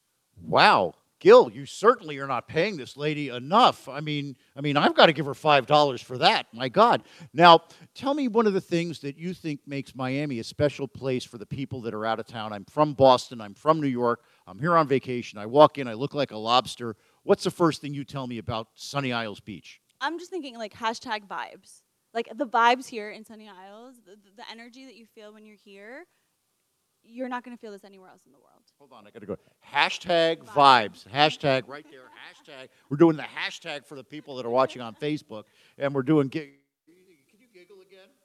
Speaker 2: Wow. Gil, you certainly are not paying this lady enough. I mean, I mean, I've got to give her five dollars for that. My God. Now, tell me one of the things that you think makes Miami a special place for the people that are out of town. I'm from Boston. I'm from New York. I'm here on vacation. I walk in. I look like a lobster. What's the first thing you tell me about Sunny Isles Beach?
Speaker 10: I'm just thinking, like, hashtag vibes. Like, the vibes here in Sunny Isles, the, the, the energy that you feel when you're here, you're not going to feel this anywhere else in the world.
Speaker 2: Hold on, I got to go. Hashtag vibes. Hashtag right there. Hashtag. We're doing the hashtag for the people that are watching on Facebook, and we're doing. Can you giggle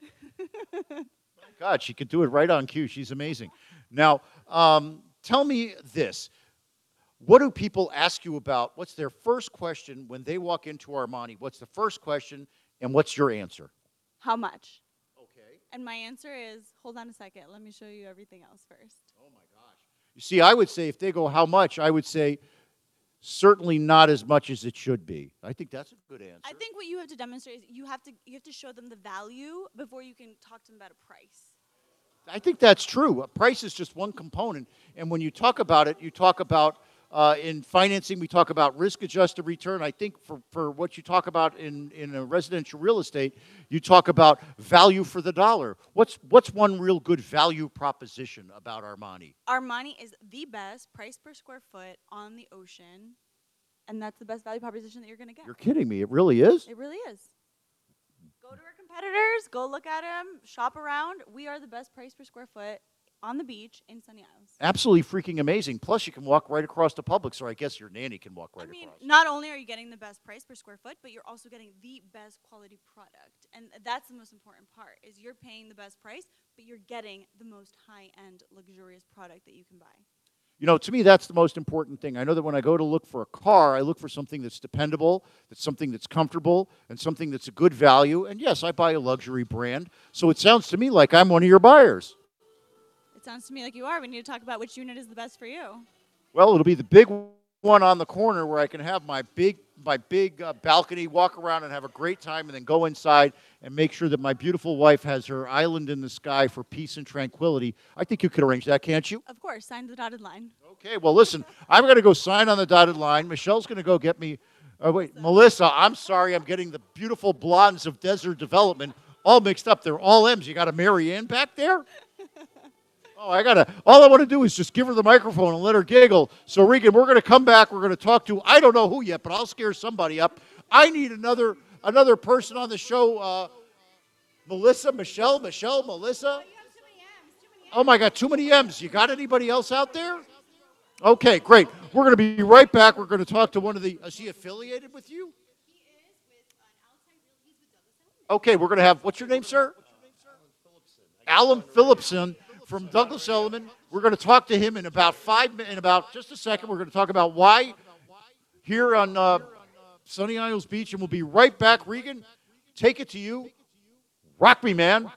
Speaker 2: again? My God, she could do it right on cue. She's amazing. Now, um, tell me this. What do people ask you about? What's their first question when they walk into Armani? What's the first question, and what's your answer?
Speaker 10: How much? Okay. And my answer is, hold on a second. Let me show you everything else first.
Speaker 2: Oh, my gosh. You see, I would say if they go, how much? I would say certainly not as much as it should be. I think that's a good answer.
Speaker 10: I think what you have to demonstrate is you have to you have to show them the value before you can talk to them about a price.
Speaker 2: I think that's true. Price is just one component. And when you talk about it, you talk about, uh, in financing, we talk about risk-adjusted return. I think for, for what you talk about in, in a residential real estate, you talk about value for the dollar. What's, what's one real good value proposition about Armani?
Speaker 10: Armani is the best price per square foot on the ocean, and that's the best value proposition that you're going to get.
Speaker 2: You're kidding me. It really is?
Speaker 10: It really is. Go to our competitors, go look at them, shop around. We are the best price per square foot on the beach in Sunny Isles.
Speaker 2: Absolutely freaking amazing. Plus, you can walk right across to Publix, or I guess your nanny can walk right
Speaker 10: I mean,
Speaker 2: across.
Speaker 10: not only are you getting the best price per square foot, but you're also getting the best quality product. And that's the most important part, is you're paying the best price, but you're getting the most high-end, luxurious product that you can buy.
Speaker 2: You know, to me, that's the most important thing. I know that when I go to look for a car, I look for something that's dependable, that's something that's comfortable, and something that's a good value. And yes, I buy a luxury brand. So it sounds to me like I'm one of your buyers.
Speaker 10: It sounds to me like you are. We need to talk about which unit is the best for you.
Speaker 2: Well, it'll be the big one on the corner where I can have my big my big uh, balcony, walk around and have a great time, and then go inside and make sure that my beautiful wife has her island in the sky for peace and tranquility. I think you could arrange that, can't you?
Speaker 10: Of course, sign the dotted line.
Speaker 2: Okay, well, listen, I'm going to go sign on the dotted line. Michelle's going to go get me, oh, wait, Melissa, I'm sorry, I'm getting the beautiful blondes of Desert Development all mixed up. They're all M's. You got a Mary Ann back there? Oh, I gotta. All I want to do is just give her the microphone and let her giggle. So, Regan, we're going to come back. We're going to talk to, I don't know who yet, but I'll scare somebody up. I need another another person on the show. Uh, Melissa, Michelle, Michelle, Melissa. Oh my God, too many M's. You got anybody else out there? Okay, great. We're going to be right back. We're going to talk to one of the. Is he affiliated with you? Okay, we're going to have. What's your name, sir? Alan Phillipson. From Douglas Elliman. We're going to talk to him in about five minutes, in about just a second. We're going to talk about why here on uh, Sunny Isles Beach, and we'll be right back. Regan, take it to you. Rock me, man.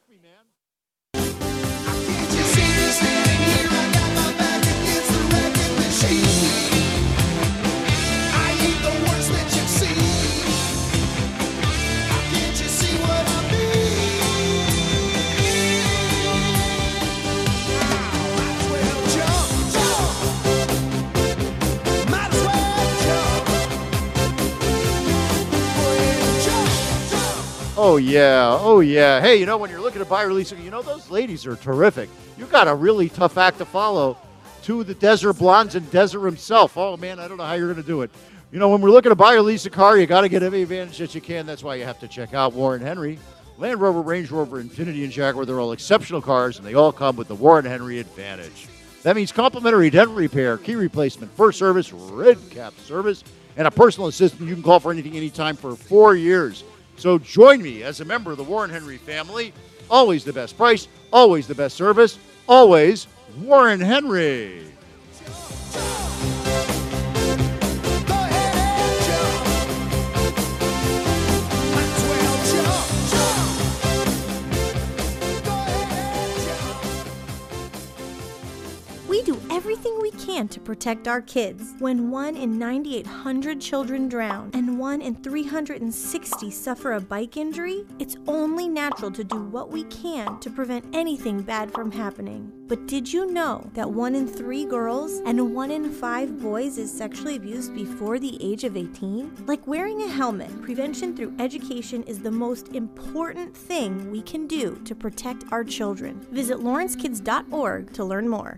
Speaker 2: Oh, yeah. Oh, yeah. Hey, you know, when you're looking to buy or lease, you know, those ladies are terrific. You've got a really tough act to follow. Two of the Desert Blondes and Desert himself. Oh, man, I don't know how you're going to do it. You know, when we're looking to buy or lease a car, you got to get every advantage that you can. That's why you have to check out Warren Henry. Land Rover, Range Rover, Infiniti, and Jaguar, they're all exceptional cars, and they all come with the Warren Henry Advantage. That means complimentary dent repair, key replacement, first service, red cap service, and a personal assistant you can call for anything, anytime for four years. So join me as a member of the Warren Henry family. Always the best price, always the best service, always Warren Henry.
Speaker 5: We do everything we can to protect our kids. When one in ninety-eight hundred children drown and one in three hundred sixty suffer a bike injury, it's only natural to do what we can to prevent anything bad from happening. But did you know that one in three girls and one in five boys is sexually abused before the age of eighteen? Like wearing a helmet, prevention through education is the most important thing we can do to protect our children. Visit lawrence kids dot org to learn more.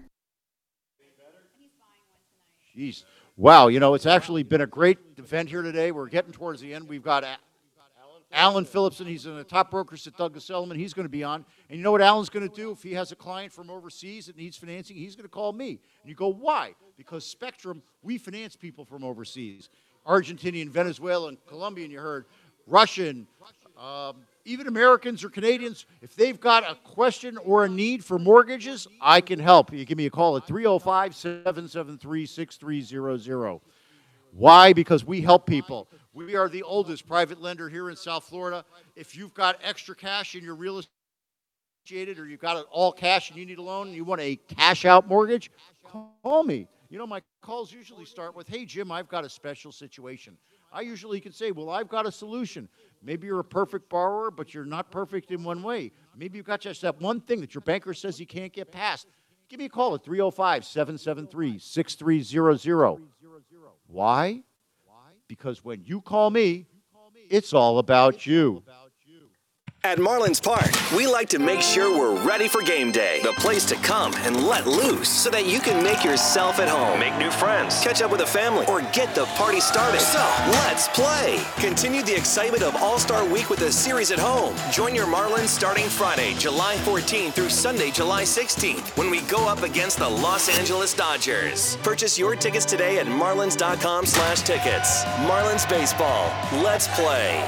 Speaker 2: Jeez. Wow, you know, it's actually been a great event here today. We're getting towards the end. We've got a- Alan Phillipson. He's in the top brokers at Douglas Elliman. He's going to be on. And you know what Alan's going to do? If he has a client from overseas that needs financing, he's going to call me. And you go, why? Because Spectrum, we finance people from overseas. Argentinian, Venezuelan, Colombian, you heard, Russian, um, even Americans or Canadians. If they've got a question or a need for mortgages, I can help. You give me a call at three oh five, seven seven three, six three zero zero. Why? Because we help people. We are the oldest private lender here in South Florida. If you've got extra cash in your real estate or you've got it all cash and you need a loan and you want a cash out mortgage, call me. You know, my calls usually start with, hey, Jim, I've got a special situation. I usually can say, well, I've got a solution. Maybe you're a perfect borrower, but you're not perfect in one way. Maybe you've got just that one thing that your banker says you can't get past. Give me a call at three oh five, seven seven three, six three zero zero. Why? Because when you call me, it's all about you.
Speaker 8: At Marlins Park, we like to make sure we're ready for game day. The place to come and let loose so that you can make yourself at home, make new friends, catch up with a family, or get the party started. So, let's play. Continue the excitement of All-Star Week with a series at home. Join your Marlins starting Friday, July fourteenth through Sunday, July sixteenth, when we go up against the Los Angeles Dodgers. Purchase your tickets today at marlins.com slash tickets. Marlins Baseball. Let's play.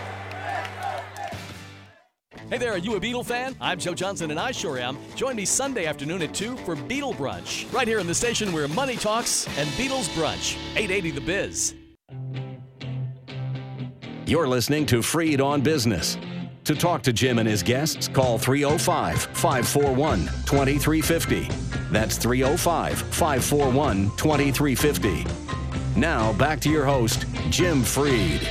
Speaker 6: Hey there, are you a Beatle fan? I'm Joe Johnson, and I sure am. Join me Sunday afternoon at two for Beatle Brunch, right here in the station where money talks and Beatles brunch. eight eighty The Biz.
Speaker 1: You're listening to Freed on Business. To talk to Jim and his guests, call three oh five, five four one, two three five oh. That's three oh five, five four one, two three five oh. Now, back to your host, Jim Freed.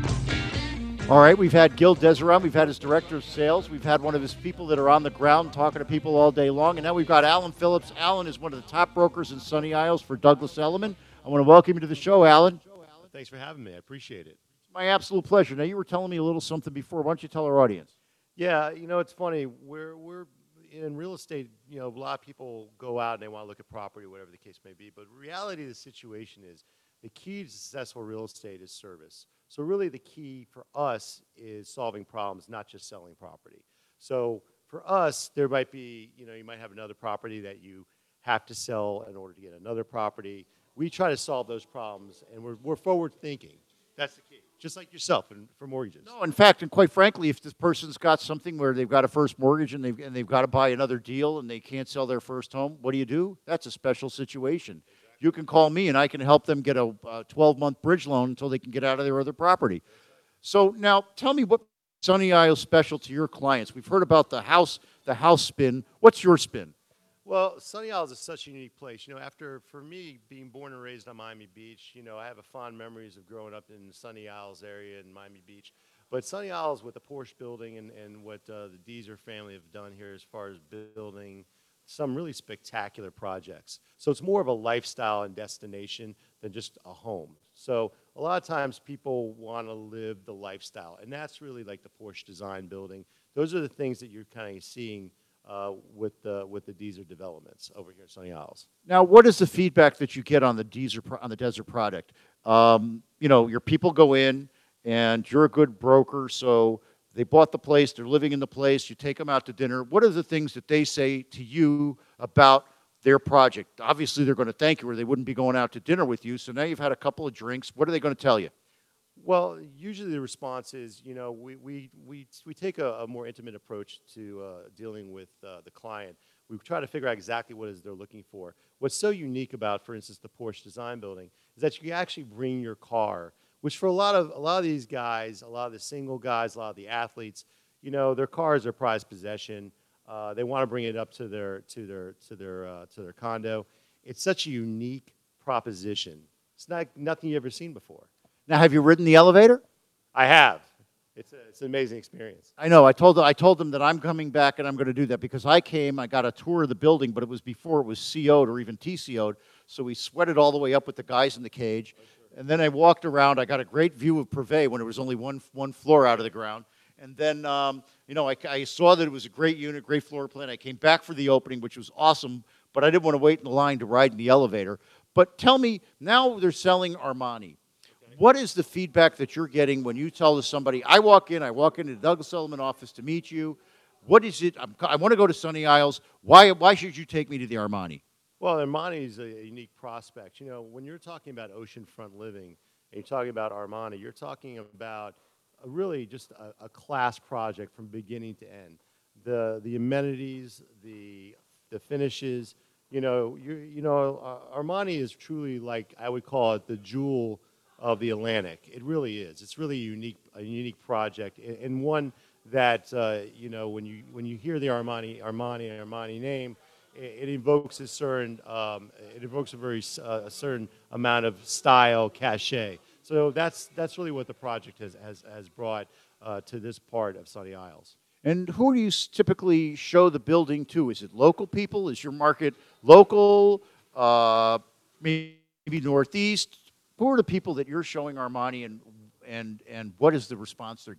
Speaker 2: All right, we've had Gil Deseron, we've had his director of sales, we've had one of his people that are on the ground talking to people all day long, and now we've got Alan Phillips. Alan is one of the top brokers in Sunny Isles for Douglas Elliman. I want to welcome you to the show, Alan.
Speaker 12: Thanks for having me. I appreciate it.
Speaker 2: It's my absolute pleasure. Now, you were telling me a little something before. Why don't you tell our audience?
Speaker 12: Yeah, you know, it's funny. We're, we're in real estate, you know, a lot of people go out and they want to look at property, whatever the case may be, but the reality of the situation is the key to successful real estate is service. So really the key for us is solving problems, not just selling property. So for us, there might be, you know, you might have another property that you have to sell in order to get another property. We try to solve those problems, and we're, we're forward thinking. That's the key, just like yourself and for mortgages.
Speaker 2: No, in fact, and quite frankly, if this person's got something where they've got a first mortgage and they've, and they've got to buy another deal and they can't sell their first home, what do you do? That's a special situation. You can call me, and I can help them get a twelve-month bridge loan until they can get out of their other property. So now, tell me what Sunny Isles special to your clients. We've heard about the house, the house spin. What's your spin?
Speaker 12: Well, Sunny Isles is such a unique place. You know, after, for me, being born and raised on Miami Beach, you know, I have a fond memories of growing up in the Sunny Isles area in Miami Beach. But Sunny Isles, with the Porsche building and, and what uh, the Deezer family have done here as far as building some really spectacular projects. So it's more of a lifestyle and destination than just a home. So a lot of times people want to live the lifestyle, and that's really like the Porsche design building. Those are the things that you're kind of seeing uh, with the with the Deezer developments over here in Sunny Isles.
Speaker 2: Now, what is the feedback that you get on the Deezer on the Desert product? Um, you know, your people go in, and you're a good broker, so they bought the place, they're living in the place, you take them out to dinner. What are the things that they say to you about their project? Obviously, they're going to thank you or they wouldn't be going out to dinner with you, so now you've had a couple of drinks. What are they going to tell you?
Speaker 12: Well, usually the response is, you know, we, we, we, we take a, a more intimate approach to uh, dealing with uh, the client. We try to figure out exactly what it is they're looking for. What's so unique about, for instance, the Porsche design building is that you can actually bring your car, which for a lot of a lot of these guys, a lot of the single guys, a lot of the athletes, you know, their car is their prized possession. Uh, they want to bring it up to their to their to their uh, to their condo. It's such a unique proposition. It's not nothing you've ever seen before.
Speaker 2: Now, have you ridden the elevator?
Speaker 12: I have. It's, a, it's an amazing experience.
Speaker 2: I know. I told them, I told them that I'm coming back and I'm going to do that because I came, I got a tour of the building, but it was before it was C O'd or even T C O'd, so we sweated all the way up with the guys in the cage. And then I walked around. I got a great view of Privé when it was only one, one floor out of the ground. And then, um, you know, I, I saw that it was a great unit, great floor plan. I came back for the opening, which was awesome, but I didn't want to wait in the line to ride in the elevator. But tell me, now they're selling Armani. What is the feedback that you're getting when you tell to somebody, I walk in, I walk into the Douglas Elliman office to meet you. What is it? I'm, I want to go to Sunny Isles. Why, why should you take me to the Armani?
Speaker 12: Well, Armani is a unique prospect. You know, when you're talking about oceanfront living and you're talking about Armani, you're talking about a really just a, a class project from beginning to end. The the amenities, the the finishes. You know, you you know, uh, Armani is truly like I would call it the jewel of the Atlantic. It really is. It's really a unique a unique project and, and one that uh, you know when you when you hear the Armani Armani Armani name. It invokes a certain, um, it invokes a very uh, a certain amount of style, cachet. So that's that's really what the project has has, has brought uh, to this part of Sunny Isles.
Speaker 2: And who do you typically show the building to? Is it local people? Is your market local? Uh, maybe Northeast? Who are the people that you're showing Armani, and and and what is the response they're giving?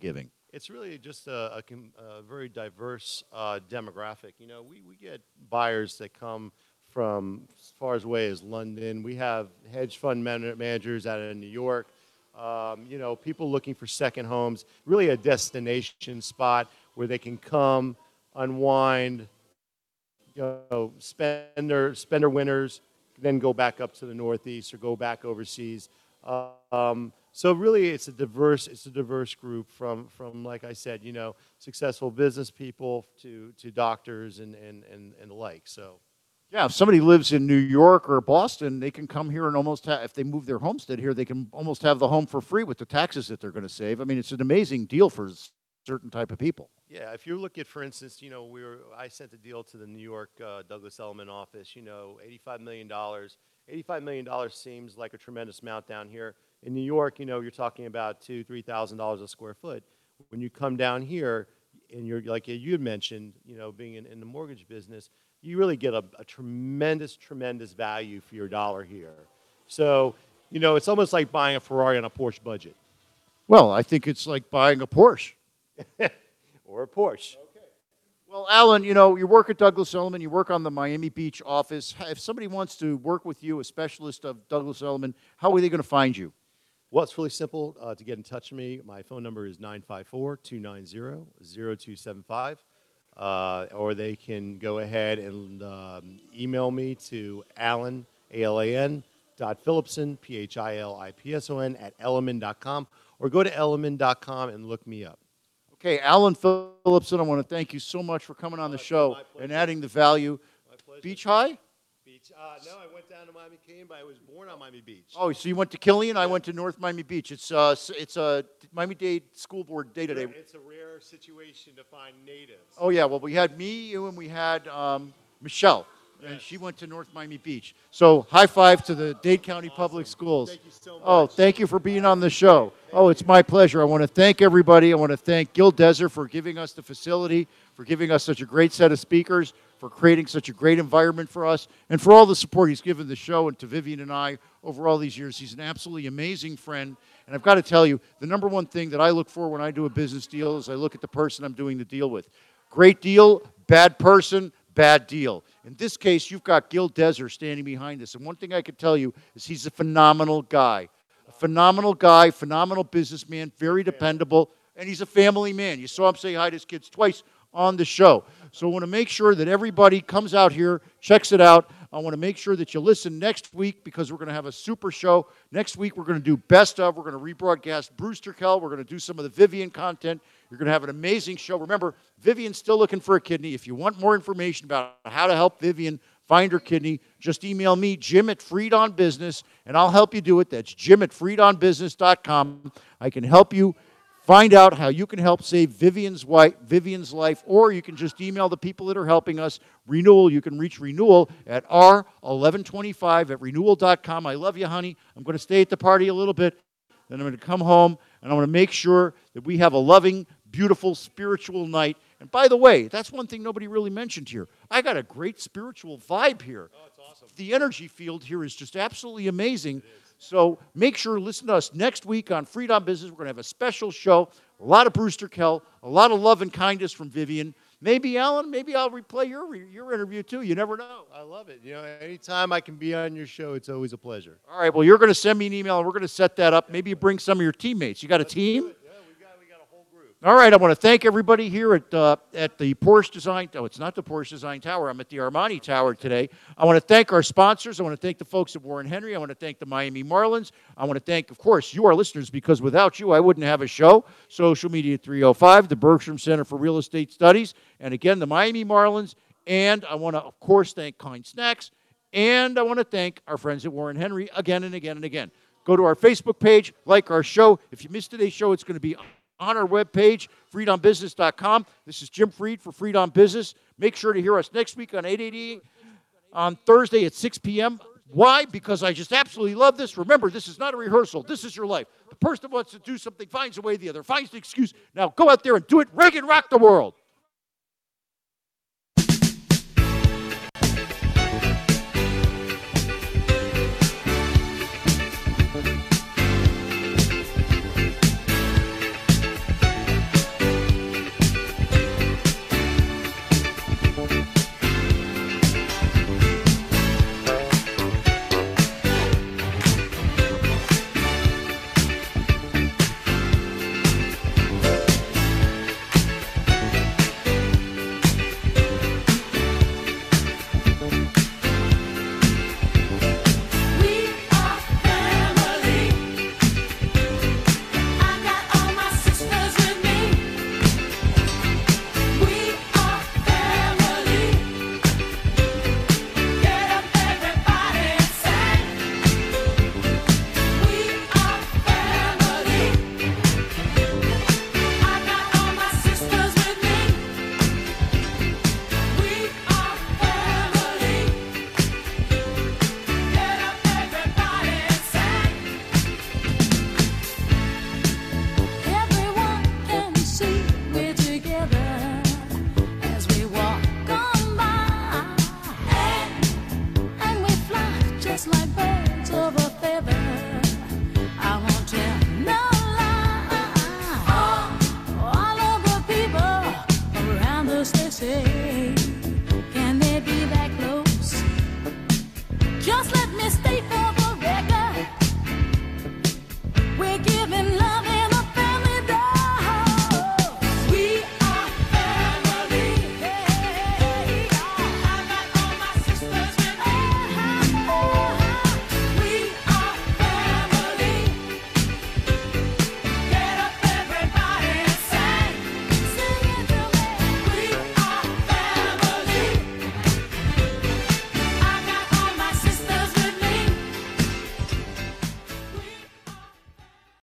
Speaker 12: it's really just a, a, com- a very diverse uh, demographic. You know, we, we get buyers that come from as far as away as London. We have hedge fund man- managers out of New York. Um, you know, people looking for second homes. Really a destination spot where they can come, unwind, you know, spend their spend their winters, then go back up to the Northeast or go back overseas. Um, so really, it's a diverse it's a diverse group from from like I said, you know, successful business people to to doctors and and and, and the like. So.
Speaker 2: Yeah, if somebody lives in New York or Boston, they can come here and almost have, if they move their homestead here, they can almost have the home for free with the taxes that they're going to save. I mean, it's an amazing deal for a certain type of people.
Speaker 12: Yeah, if you look at, for instance, you know, we were I sent a deal to the New York uh, Douglas Elliman office. You know, eighty-five million dollars. eighty-five million dollars seems like a tremendous amount down here. In New York, you know, you're talking about two, three thousand dollars a square foot. When you come down here, and you're like you had mentioned, you know, being in, in the mortgage business, you really get a, a tremendous, tremendous value for your dollar here. So, you know, it's almost like buying a Ferrari on a Porsche budget.
Speaker 2: Well, I think it's like buying a Porsche.
Speaker 12: Or a Porsche.
Speaker 2: Okay. Well, Alan, you know, you work at Douglas Elliman, you work on the Miami Beach office. If somebody wants to work with you, a specialist of Douglas Elliman, how are they going to find you?
Speaker 12: Well, it's really simple uh, to get in touch with me. My phone number is nine five four, two nine zero, zero two seven five. Uh, or they can go ahead and um, email me to Alan, A L A N, dot Philipson, P H I L I P S O N, at elliman dot com, or go to elliman dot com and look me up.
Speaker 2: Okay, Alan Philipson, I want to thank you so much for coming on the show and adding the value.
Speaker 12: My pleasure.
Speaker 2: Beach High?
Speaker 12: Beach. Uh, no, I went down to Miami Cane, but I was born on Miami Beach.
Speaker 2: Oh, so you went to Killian? I went to North Miami Beach. It's uh, it's a Miami-Dade School Board day-to-day.
Speaker 12: It's a rare situation to find natives.
Speaker 2: Oh, yeah. Well, we had me, you, and we had um, Michelle, yes. And she went to North Miami Beach. So high five to the Dade County awesome. Public Schools.
Speaker 12: Thank you so much.
Speaker 2: Oh, thank you for being on the show. Oh, it's my pleasure. I want to thank everybody. I want to thank Gil Deser for giving us the facility, for giving us such a great set of speakers, for creating such a great environment for us, and for all the support he's given the show and to Vivian and I over all these years. He's an absolutely amazing friend. And I've got to tell you, the number one thing that I look for when I do a business deal is I look at the person I'm doing the deal with. Great deal, bad person, bad deal. In this case, you've got Gil Deser standing behind us. And one thing I can tell you is he's a phenomenal guy. A phenomenal guy, phenomenal businessman, very dependable, and he's a family man. You saw him say hi to his kids twice on the show. So I want to make sure that everybody comes out here, checks it out. I want to make sure that you listen next week because we're going to have a super show. Next week, we're going to do best of. We're going to rebroadcast Brewster Kell. We're going to do some of the Vivian content. You're going to have an amazing show. Remember, Vivian's still looking for a kidney. If you want more information about how to help Vivian find her kidney, just email me, Jim at Freed on Business, and I'll help you do it. That's Jim at freed on business dot com. I can help you find out how you can help save Vivian's wife, Vivian's life, or you can just email the people that are helping us. Renewal, you can reach Renewal at R eleven twenty-five at renewal dot com. I love you, honey. I'm going to stay at the party a little bit, then I'm going to come home, and I want to make sure that we have a loving, beautiful, spiritual night. And by the way, that's one thing nobody really mentioned here. I got a great spiritual vibe here.
Speaker 12: Oh, it's awesome.
Speaker 2: The energy field here is just absolutely amazing. So make sure to listen to us next week on Freed on Business. We're going to have a special show, a lot of Brewster Kell, a lot of love and kindness from Vivian. Maybe, Alan, maybe I'll replay your your interview, too. You never know.
Speaker 12: I love it. You know, anytime I can be on your show, it's always a pleasure.
Speaker 2: All right, well, you're going to send me an email, and we're going to set that up. Maybe you bring some of your teammates. You got a team? All right, I want to thank everybody here at uh, at the Porsche Design. Oh, it's not the Porsche Design Tower. I'm at the Armani Tower today. I want to thank our sponsors. I want to thank the folks at Warren Henry. I want to thank the Miami Marlins. I want to thank, of course, you, our listeners, because without you, I wouldn't have a show. Social Media three oh five, the Bergstrom Center for Real Estate Studies, and again, the Miami Marlins. And I want to, of course, thank Kind Snacks. And I want to thank our friends at Warren Henry again and again and again. Go to our Facebook page, like our show. If you missed today's show, it's going to be on our webpage, freed on business dot com. This is Jim Freed for Freed on Business. Make sure to hear us next week on eight eighty on Thursday at six p.m. Why? Because I just absolutely love this. Remember, this is not a rehearsal. This is your life. The person that wants to do something finds a way, the other finds an excuse. Now go out there and do it. Reagan, rock the world.